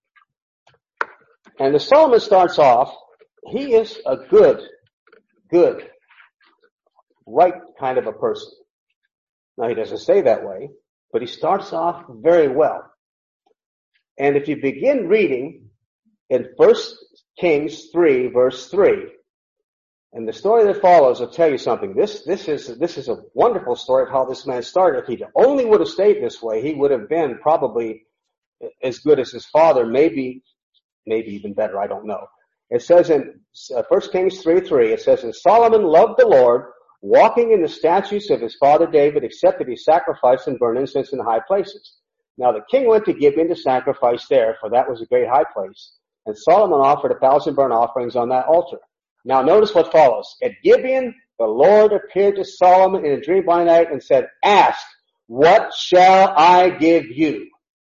And as Solomon starts off, he is a good, good, right kind of a person. Now, he doesn't say that way, but he starts off very well. And if you begin reading in First Kings three, verse three, and the story that follows will tell you something. This, this is, this is a wonderful story of how this man started. If he only would have stayed this way, he would have been probably as good as his father, maybe, maybe even better, I don't know. It says in First Kings three, three, it says, and Solomon loved the Lord, walking in the statutes of his father David, except that he sacrificed and burned incense in the high places. Now the king went to Gibeon to sacrifice there, for that was a great high place. And Solomon offered a thousand burnt offerings on that altar. Now notice what follows. At Gibeon, the Lord appeared to Solomon in a dream by night and said, ask, what shall I give you?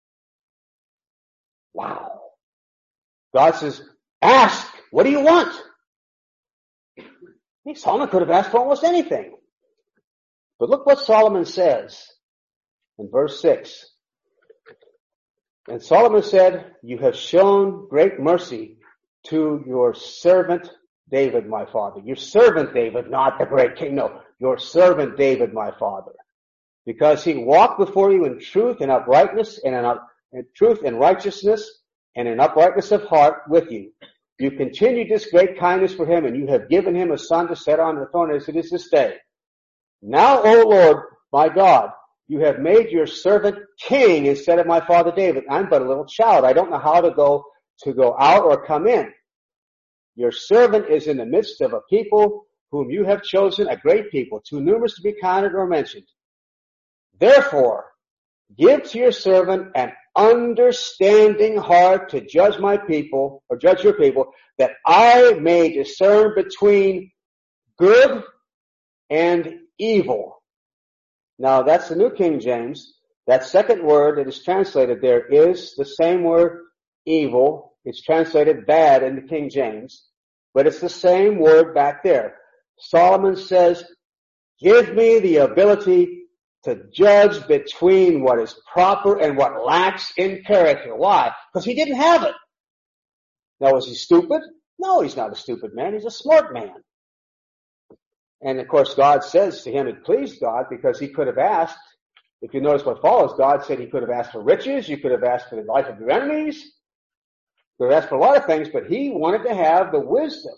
Wow. God says, ask, what do you want? Solomon could have asked for almost anything. But look what Solomon says in verse six. And Solomon said, you have shown great mercy to your servant David, my father. Your servant David, not the great king. No, your servant David, my father. Because he walked before you in truth and uprightness and in, up, in truth and righteousness and in uprightness of heart with you. You continued this great kindness for him, and you have given him a son to set on the throne as it is this day. Now, O Lord, my God, you have made your servant king instead of my father David. I'm but a little child. I don't know how to go to go out or come in. Your servant is in the midst of a people whom you have chosen, a great people, too numerous to be counted or mentioned. Therefore, give to your servant an understanding heart to judge my people, or judge your people, that I may discern between good and evil. Now, that's the New King James. That second word that is translated there is the same word, evil. It's translated bad in the King James, but it's the same word back there. Solomon says, give me the ability to judge between what is proper and what lacks in character. Why? Because he didn't have it. Now, was he stupid? No, he's not a stupid man. He's a smart man. And of course, God says to him, it pleased God, because he could have asked, if you notice what follows, God said he could have asked for riches, you could have asked for the life of your enemies, you could have asked for a lot of things, but he wanted to have the wisdom.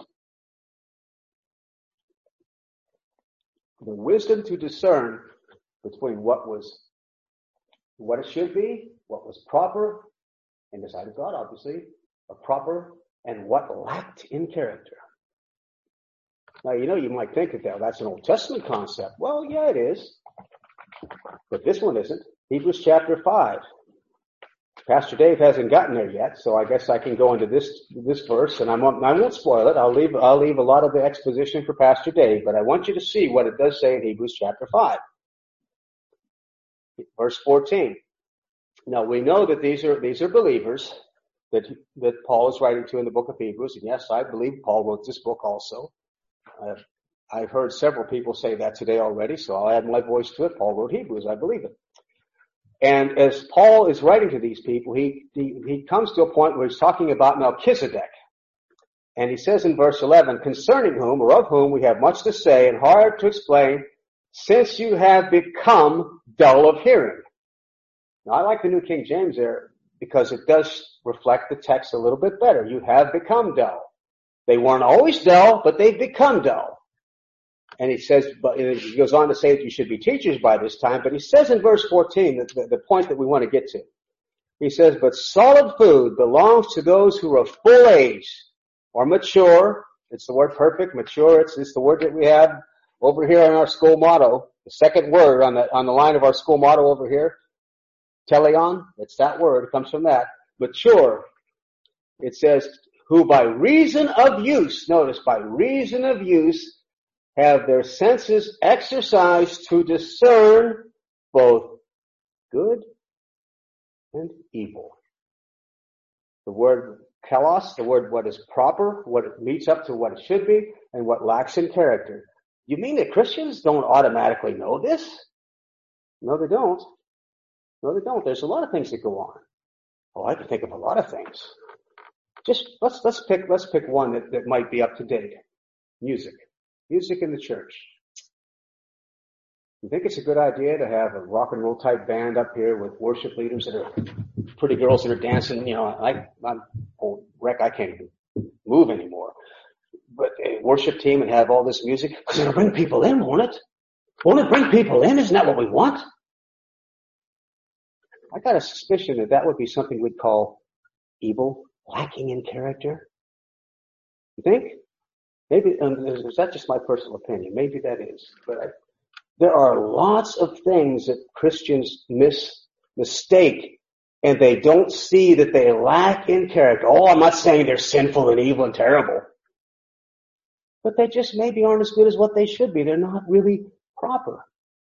The wisdom to discern between what was, what it should be, what was proper, in the sight of God, obviously, a proper, and what lacked in character. Now, you know, you might think that that's an Old Testament concept. Well, yeah, it is. But this one isn't. Hebrews chapter five. Pastor Dave hasn't gotten there yet, so I guess I can go into this this verse, and I won't, I won't spoil it. I'll leave I'll leave a lot of the exposition for Pastor Dave, but I want you to see what it does say in Hebrews chapter five. Verse fourteen. Now, we know that these are these are believers, that, that Paul is writing to in the book of Hebrews. And yes, I believe Paul wrote this book also. I've, I've heard several people say that today already, so I'll add my voice to it. Paul wrote Hebrews. I believe it. And as Paul is writing to these people, he, he, he comes to a point where he's talking about Melchizedek. And he says in verse eleven, concerning whom or of whom we have much to say and hard to explain, since you have become dull of hearing. Now I like the New King James there because it does reflect the text a little bit better. You have become dull. They weren't always dull, but they've become dull. And he says, but he goes on to say that you should be teachers by this time, but he says in verse fourteen, the, the, the point that we want to get to. He says, but solid food belongs to those who are full age or mature. It's the word perfect, mature. It's, it's the word that we have over here in our school motto. The second word on the, on the line of our school motto over here, teleon. It's that word. It comes from that. Mature. It says, who by reason of use, notice, by reason of use, have their senses exercised to discern both good and evil. The word kalos, the word what is proper, what it meets up to what it should be, and what lacks in character. You mean that Christians don't automatically know this? No, they don't. No, they don't. There's a lot of things that go on. Oh, I can think of a lot of things. Just let's let's pick let's pick one that, that might be up to date. Music. Music in the church. You think it's a good idea to have a rock and roll type band up here with worship leaders that are pretty girls that are dancing? You know, I, I'm old wreck. I can't even move anymore. But a worship team and have all this music, because it'll bring people in, won't it? Won't it bring people in? Isn't that what we want? I got a suspicion that that would be something we'd call evil, lacking in character. You think? Maybe, um, is that just my personal opinion? Maybe that is. But I, there are lots of things that Christians miss, mistake, and they don't see that they lack in character. Oh, I'm not saying they're sinful and evil and terrible. But they just maybe aren't as good as what they should be. They're not really proper.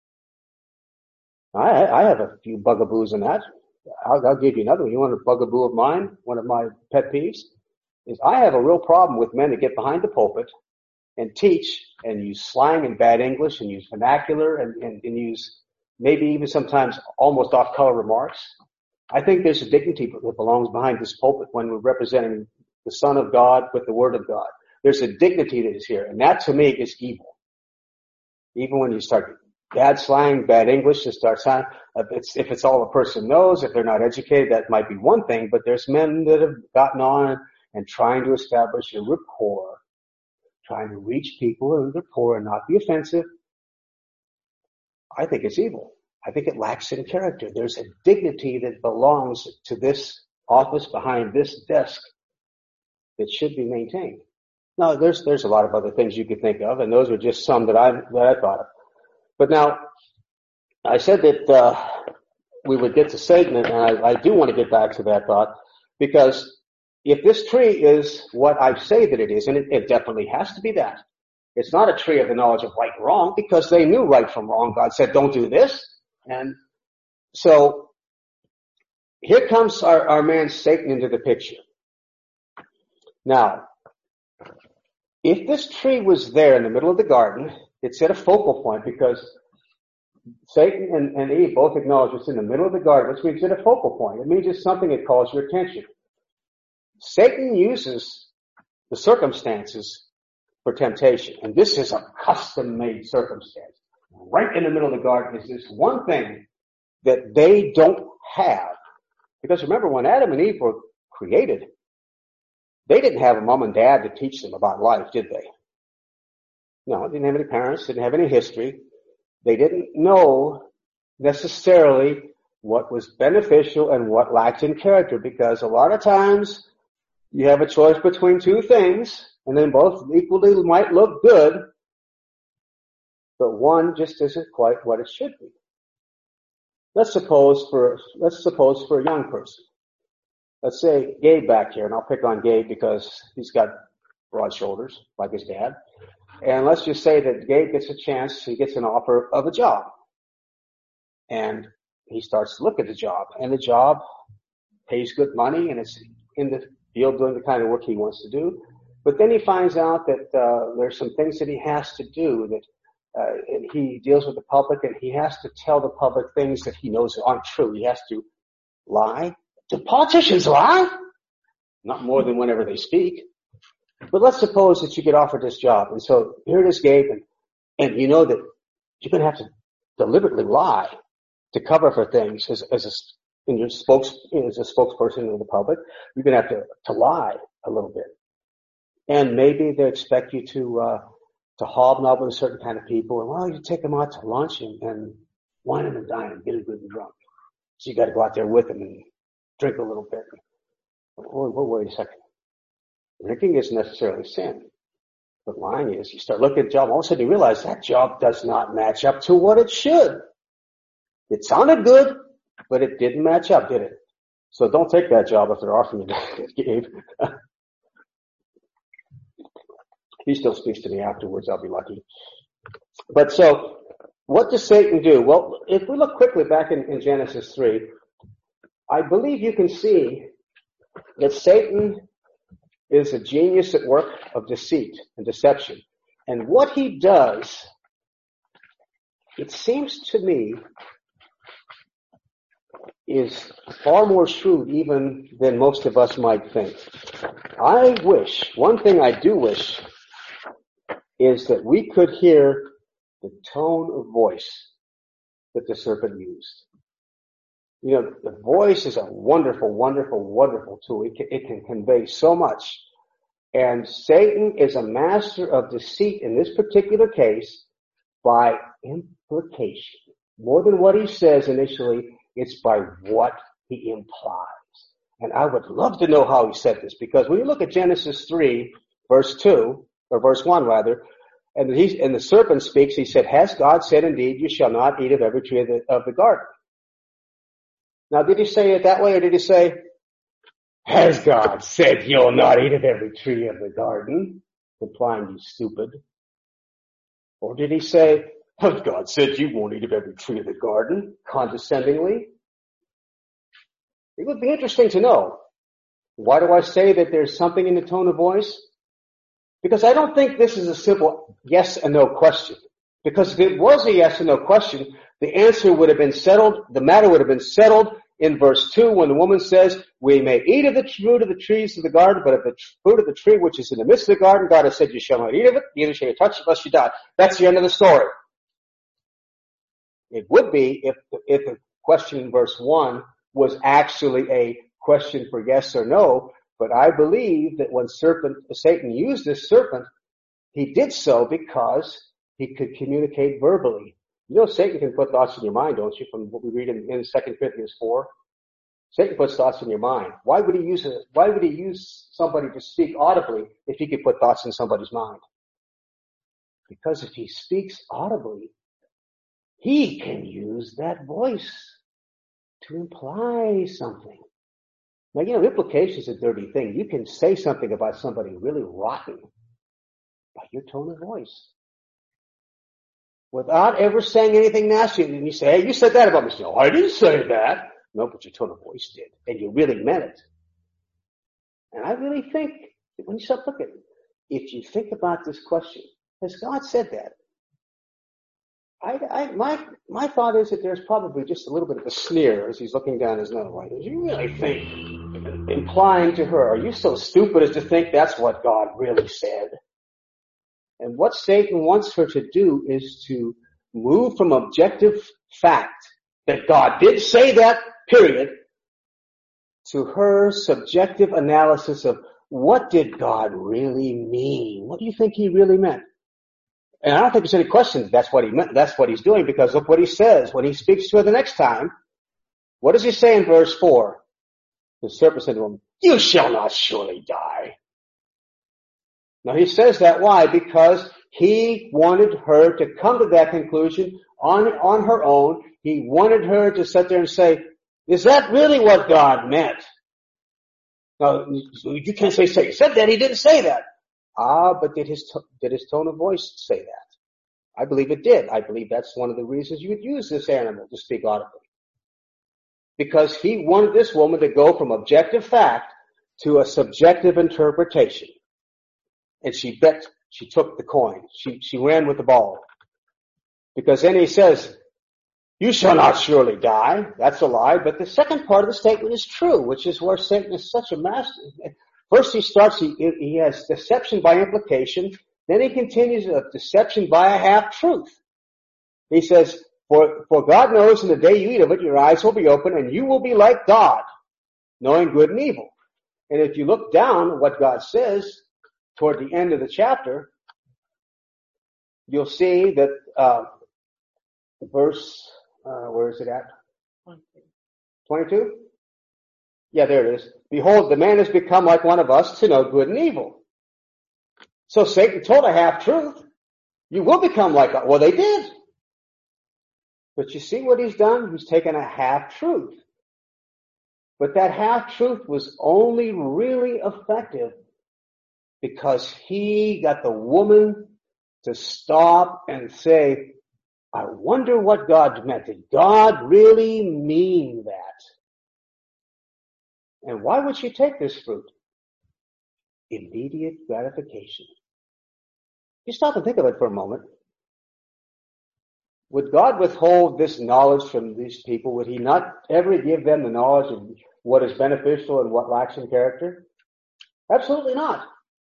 I, I have a few bugaboos in that. I'll, I'll give you another one. You want a bugaboo of mine? One of my pet peeves is I have a real problem with men that get behind the pulpit and teach and use slang and bad English and use vernacular and, and, and use maybe even sometimes almost off-color remarks. I think there's a dignity that belongs behind this pulpit when we're representing the Son of God with the Word of God. There's a dignity that is here, and that to me is evil. Even when you start bad slang, bad English, to start sound, if it's, if it's all a person knows, if they're not educated, that might be one thing, but there's men that have gotten on and trying to establish a rapport, trying to reach people in rapport and not be offensive. I think it's evil. I think it lacks in character. There's a dignity that belongs to this office behind this desk that should be maintained. Now, there's there's a lot of other things you could think of, and those are just some that I that I thought of. But now, I said that uh, we would get to Satan, and I, I do want to get back to that thought, because if this tree is what I say that it is, and it, it definitely has to be that, it's not a tree of the knowledge of right and wrong, because they knew right from wrong. God said, don't do this. And so here comes our, our man Satan into the picture. Now, if this tree was there in the middle of the garden, it's at a focal point, because Satan and, and Eve both acknowledge it's in the middle of the garden, which means it's at a focal point. It means it's something that calls your attention. Satan uses the circumstances for temptation, and this is a custom-made circumstance. Right in the middle of the garden is this one thing that they don't have. Because remember, when Adam and Eve were created, they didn't have a mom and dad to teach them about life, did they? No, they didn't have any parents, didn't have any history. They didn't know necessarily what was beneficial and what lacked in character, because a lot of times you have a choice between two things, and then both equally might look good, but one just isn't quite what it should be. Let's suppose for, let's suppose for a young person. Let's say Gabe back here, and I'll pick on Gabe because he's got broad shoulders, like his dad. And let's just say that Gabe gets a chance, he gets an offer of a job. And he starts to look at the job, and the job pays good money, and it's in the field doing the kind of work he wants to do. But then he finds out that uh, there's some things that he has to do, that uh, and he deals with the public, and he has to tell the public things that he knows aren't true. He has to lie. Do politicians lie? Not more than whenever they speak. But let's suppose that you get offered this job, and so here it is, Gabe, and, and you know that you're going to have to deliberately lie to cover for things as, as a, in your spokes, as a spokesperson of the public. You're going to have to, to lie a little bit. And maybe they expect you to, uh, to hobnob with a certain kind of people, and well, you take them out to lunch and, and wine them and dine them, get them good and drunk. So you got to go out there with them and drink a little bit. Oh, oh, wait a second. Drinking isn't necessarily sin. But lying is, you start looking at a job, all of a sudden you realize that job does not match up to what it should. It sounded good, but it didn't match up, did it? So don't take that job if they're offering you that, Gabe. He still speaks to me afterwards, I'll be lucky. But so, what does Satan do? Well, if we look quickly back in, in Genesis three, I believe you can see that Satan is a genius at work of deceit and deception. And what he does, it seems to me, is far more shrewd even than most of us might think. I wish, one thing I do wish, is that we could hear the tone of voice that the serpent used. You know, the voice is a wonderful, wonderful, wonderful tool. It can, it can convey so much. And Satan is a master of deceit in this particular case by implication. More than what he says initially, it's by what he implies. And I would love to know how he said this, because when you look at Genesis three, verse two, or verse one rather, and he, and the serpent speaks, he said, has God said indeed, you shall not eat of every tree of the, of the garden? Now, did he say it that way, or did he say, has God said you'll not eat of every tree of the garden? Implying you stupid. Or did he say, has God said you won't eat of every tree of the garden? Condescendingly. It would be interesting to know. Why do I say that there's something in the tone of voice? Because I don't think this is a simple yes and no question. Because if it was a yes and no question, the answer would have been settled, the matter would have been settled in verse two when the woman says, we may eat of the fruit of the trees of the garden, but of the fruit of the tree which is in the midst of the garden, God has said you shall not eat of it, neither shall you touch it lest you die. That's the end of the story. It would be if, if the question in verse one was actually a question for yes or no, but I believe that when serpent, Satan used this serpent, he did so because he could communicate verbally. You know, Satan can put thoughts in your mind, don't you, from what we read in, in Second Corinthians four? Satan puts thoughts in your mind. Why would he use a, why would he use somebody to speak audibly if he could put thoughts in somebody's mind? Because if he speaks audibly, he can use that voice to imply something. Now, you know, implication is a dirty thing. You can say something about somebody really rotten by your tone of voice, without ever saying anything nasty. And you say, hey, you said that about me. No, I didn't say that. No, but your tone of voice did. And you really meant it. And I really think that when you start looking, if you think about this question, has God said that? I, I, my, my thought is that there's probably just a little bit of a sneer as he's looking down his nose. Like, do you really think, implying to her, are you so stupid as to think that's what God really said? And what Satan wants her to do is to move from objective fact that God did say that, period, to her subjective analysis of what did God really mean? What do you think he really meant? And I don't think there's any question that's what he meant. That's what he's doing, because look what he says when he speaks to her the next time. What does he say in verse four? The serpent said to him, you shall not surely die. Now he says that, why? Because he wanted her to come to that conclusion on, on her own. He wanted her to sit there and say, is that really what God meant? Now, you can't say, say, he said that, he didn't say that. Ah, but did his, did his tone of voice say that? I believe it did. I believe that's one of the reasons you would use this animal to speak audibly. Because he wanted this woman to go from objective fact to a subjective interpretation. And she bet she took the coin. She, she ran with the ball. Because then he says, you shall not surely die. That's a lie. But the second part of the statement is true, which is where Satan is such a master. First he starts, he, he has deception by implication. Then he continues with deception by a half-truth. He says, for, for God knows in the day you eat of it, your eyes will be open and you will be like God, knowing good and evil. And if you look down at what God says toward the end of the chapter, you'll see that, uh, verse, uh, where is it at? twenty-two? Yeah, there it is. Behold, the man has become like one of us to know good and evil. So Satan told a half-truth. You will become like us. Well, they did. But you see what he's done? He's taken a half-truth. But that half-truth was only really effective because he got the woman to stop and say, I wonder what God meant. Did God really mean that? And why would she take this fruit? Immediate gratification. You stop and think of it for a moment. Would God withhold this knowledge from these people? Would he not ever give them the knowledge of what is beneficial and what lacks in character? Absolutely not.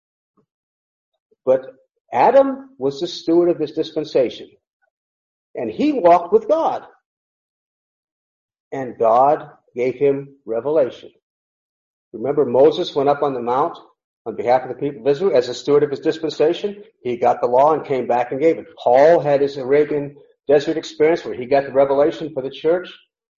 But Adam was the steward of this dispensation. And he walked with God. And God gave him revelation. Remember, Moses went up on the mount on behalf of the people of Israel as a steward of his dispensation. He got the law and came back and gave it. Paul had his Arabian desert experience where he got the revelation for the church.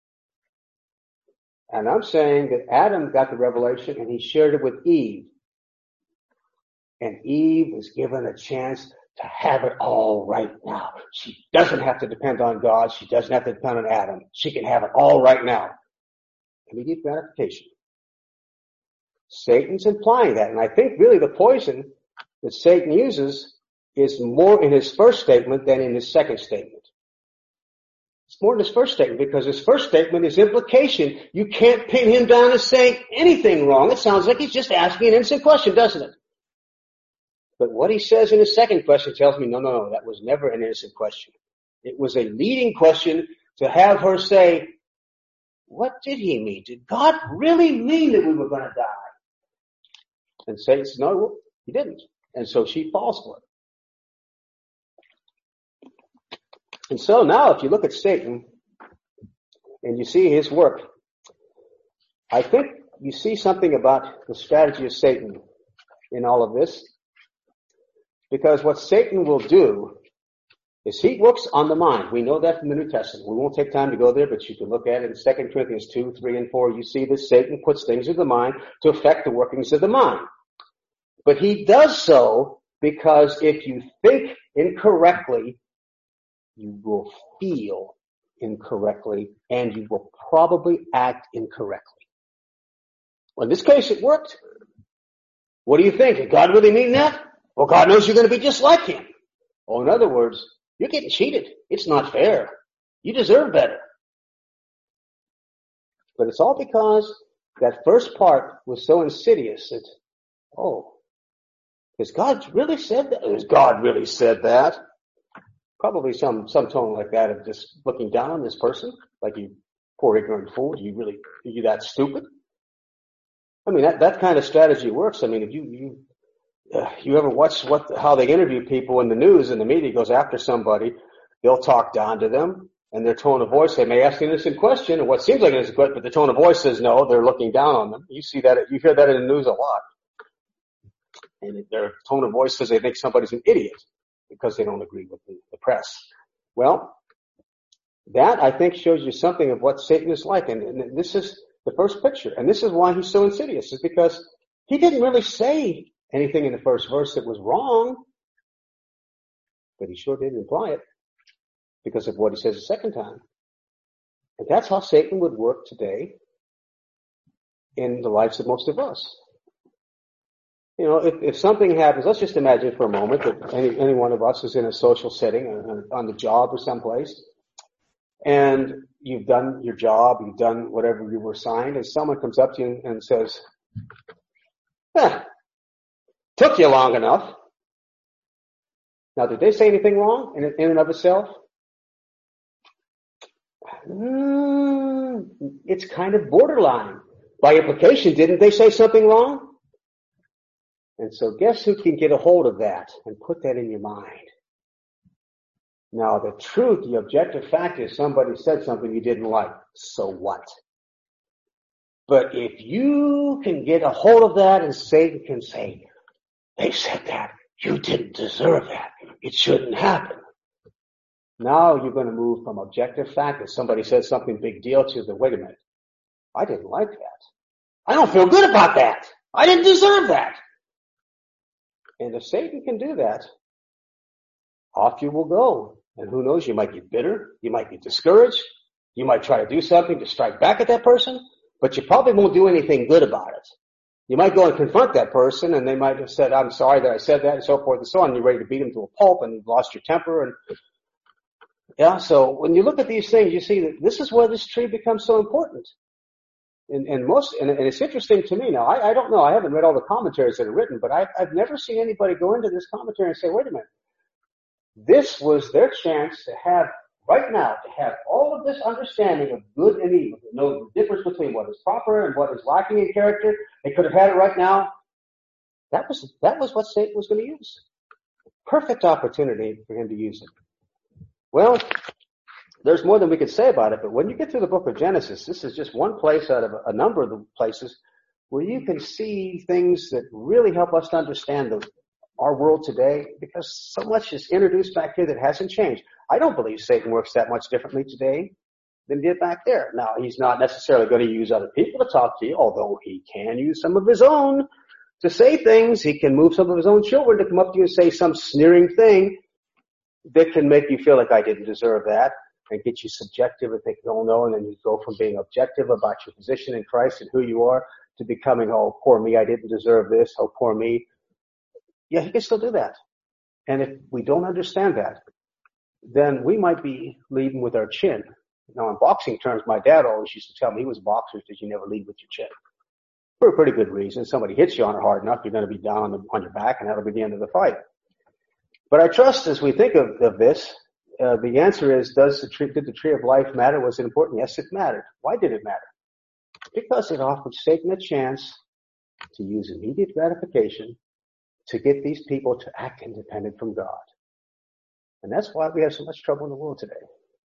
And I'm saying that Adam got the revelation and he shared it with Eve. And Eve was given a chance to have it all right now. She doesn't have to depend on God. She doesn't have to depend on Adam. She can have it all right now. Immediate gratification. Satan's implying that. And I think really the poison that Satan uses is more in his first statement than in his second statement. It's more in his first statement because his first statement is implication. You can't pin him down as saying anything wrong. It sounds like he's just asking an innocent question, doesn't it? But what he says in his second question tells me, no, no, no, that was never an innocent question. It was a leading question to have her say, what did he mean? Did God really mean that we were going to die? And Satan says, no, he didn't. And so she falls for it. And so now if you look at Satan and you see his work, I think you see something about the strategy of Satan in all of this. Because what Satan will do is he works on the mind. We know that from the New Testament. We won't take time to go there, but you can look at it in Second Corinthians two, three, and four. You see that Satan puts things in the mind to affect the workings of the mind. But he does so because if you think incorrectly, you will feel incorrectly and you will probably act incorrectly. Well, in this case, it worked. What do you think? Did God really mean that? Well, God knows you're going to be just like him. Or in other words, you're getting cheated. It's not fair. You deserve better. But it's all because that first part was so insidious that, oh, has God really said that? Has God really said that? Probably some, some tone like that of just looking down on this person, like you poor ignorant fool. Do you really, are you that stupid? I mean, that, that kind of strategy works. I mean, if you, you, Uh, you ever watch what how they interview people in the news and the media goes after somebody, they'll talk down to them and their tone of voice, they may ask an innocent question and what seems like an innocent question, but the tone of voice says no, they're looking down on them. You see that, you hear that in the news a lot. And their tone of voice says they think somebody's an idiot because they don't agree with the, the press. Well, that I think shows you something of what Satan is like. And, and this is the first picture. And this is why he's so insidious, is because he didn't really say anything in the first verse that was wrong, but he sure did imply it because of what he says the second time. And that's how Satan would work today in the lives of most of us. You know, if, if something happens, let's just imagine for a moment that any, any one of us is in a social setting, on, on the job or someplace, and you've done your job, you've done whatever you were assigned, and someone comes up to you and says, Huh. Took you long enough. Now, did they say anything wrong in, in and of itself? Mm, it's kind of borderline. By implication, didn't they say something wrong? And so guess who can get a hold of that and put that in your mind? Now, the truth, the objective fact is somebody said something you didn't like. So what? But if you can get a hold of that and Satan can say, they said that. You didn't deserve that. It shouldn't happen. Now you're going to move from objective fact that somebody said something big deal to the, wait a minute, I didn't like that. I don't feel good about that. I didn't deserve that. And if Satan can do that, off you will go. And who knows, you might get bitter. You might get discouraged. You might try to do something to strike back at that person, but you probably won't do anything good about it. You might go and confront that person, and they might have said, I'm sorry that I said that, and so forth and so on. You're ready to beat them to a pulp, and you've lost your temper. And yeah, so when you look at these things, you see that this is where this tree becomes so important. And, and most, and, and it's interesting to me now. I, I don't know. I haven't read all the commentaries that are written, but I've, I've never seen anybody go into this commentary and say, wait a minute. This was their chance to have, right now, to have all of this understanding of good and evil, to know the difference between what is proper and what is lacking in character. They could have had it right now. That was, that was what Satan was going to use. Perfect opportunity for him to use it. Well, there's more than we could say about it, but when you get to the book of Genesis, this is just one place out of a number of the places where you can see things that really help us to understand the, our world today, because so much is introduced back here that hasn't changed. I don't believe Satan works that much differently today than he did back there. Now, he's not necessarily going to use other people to talk to you, although he can use some of his own to say things. He can move some of his own children to come up to you and say some sneering thing that can make you feel like I didn't deserve that, and get you subjective and think, oh no, and then you go from being objective about your position in Christ and who you are to becoming, oh, poor me, I didn't deserve this, oh, poor me. Yeah, he can still do that. And if we don't understand that, then we might be leading with our chin. Now, in boxing terms, my dad always used to tell me he was a boxer because you never lead with your chin. For a pretty good reason. Somebody hits you on it hard enough, you're going to be down on, the, on your back, and that'll be the end of the fight. But I trust as we think of, of this, uh, the answer is, does the tree, did the tree of life matter? Was it important? Yes, it mattered. Why did it matter? Because it offered Satan a chance to use immediate gratification to get these people to act independent from God. And that's why we have so much trouble in the world today.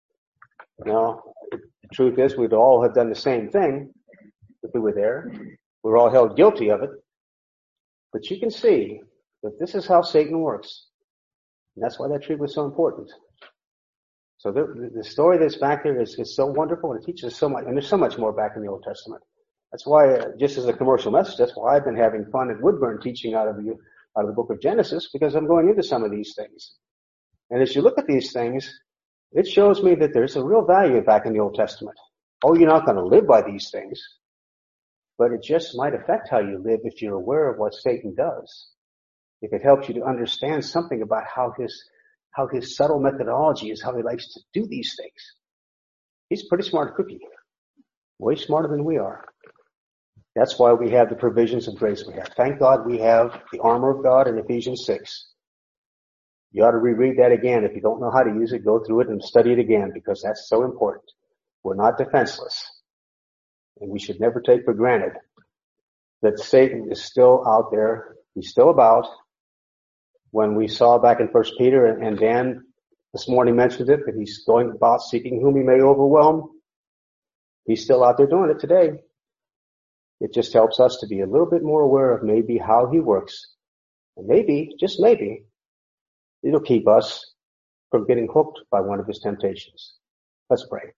Now, the truth is, we'd all have done the same thing if we were there. We're all held guilty of it. But you can see that this is how Satan works. And that's why that tree was so important. So the, the story that's back there is, is so wonderful, and it teaches us so much. And there's so much more back in the Old Testament. That's why, uh, just as a commercial message, that's why I've been having fun at Woodburn teaching out of the, out of the book of Genesis, because I'm going into some of these things. And as you look at these things, it shows me that there's a real value back in the Old Testament. Oh, you're not going to live by these things, but it just might affect how you live if you're aware of what Satan does. If it helps you to understand something about how his, how his subtle methodology is, how he likes to do these things. He's a pretty smart cookie. Way smarter than we are. That's why we have the provisions of grace we have. Thank God we have the armor of God in Ephesians six. You ought to reread that again. If you don't know how to use it, go through it and study it again, because that's so important. We're not defenseless. And we should never take for granted that Satan is still out there. He's still about. When we saw back in First Peter, and, and Dan this morning mentioned it, that he's going about seeking whom he may overwhelm. He's still out there doing it today. It just helps us to be a little bit more aware of maybe how he works. And maybe, just maybe, it'll keep us from getting hooked by one of his temptations. Let's pray.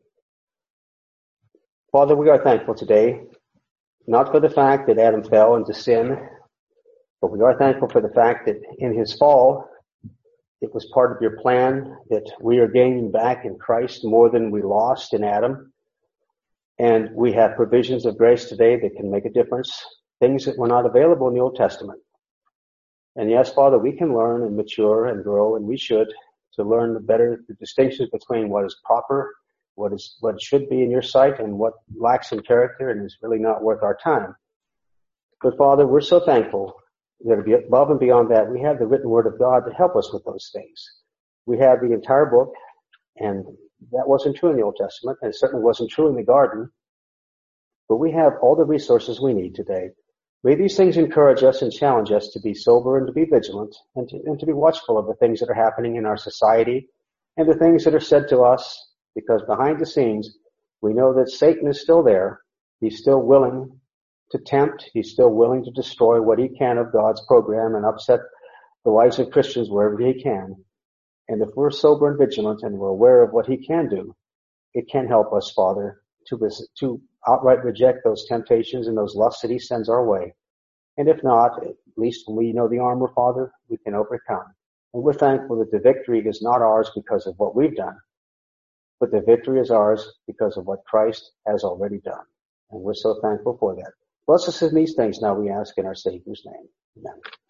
Father, we are thankful today, not for the fact that Adam fell into sin, but we are thankful for the fact that in his fall, it was part of your plan that we are gaining back in Christ more than we lost in Adam. And we have provisions of grace today that can make a difference, things that were not available in the Old Testament. And yes, Father, we can learn and mature and grow, and we should, to learn the better the distinctions between what is proper, what is what should be in your sight, and what lacks in character and is really not worth our time. But Father, we're so thankful that above and beyond that, we have the written word of God to help us with those things. We have the entire book, and that wasn't true in the Old Testament, and it certainly wasn't true in the garden. But we have all the resources we need today. May these things encourage us and challenge us to be sober and to be vigilant and to, and to be watchful of the things that are happening in our society and the things that are said to us, because behind the scenes, we know that Satan is still there. He's still willing to tempt. He's still willing to destroy what he can of God's program and upset the lives of Christians wherever he can. And if we're sober and vigilant and we're aware of what he can do, it can help us, Father, to, to outright reject those temptations and those lusts that he sends our way. And if not, at least when we know the armor, Father, we can overcome. And we're thankful that the victory is not ours because of what we've done, but the victory is ours because of what Christ has already done. And we're so thankful for that. Bless us in these things now, we ask in our Savior's name. Amen.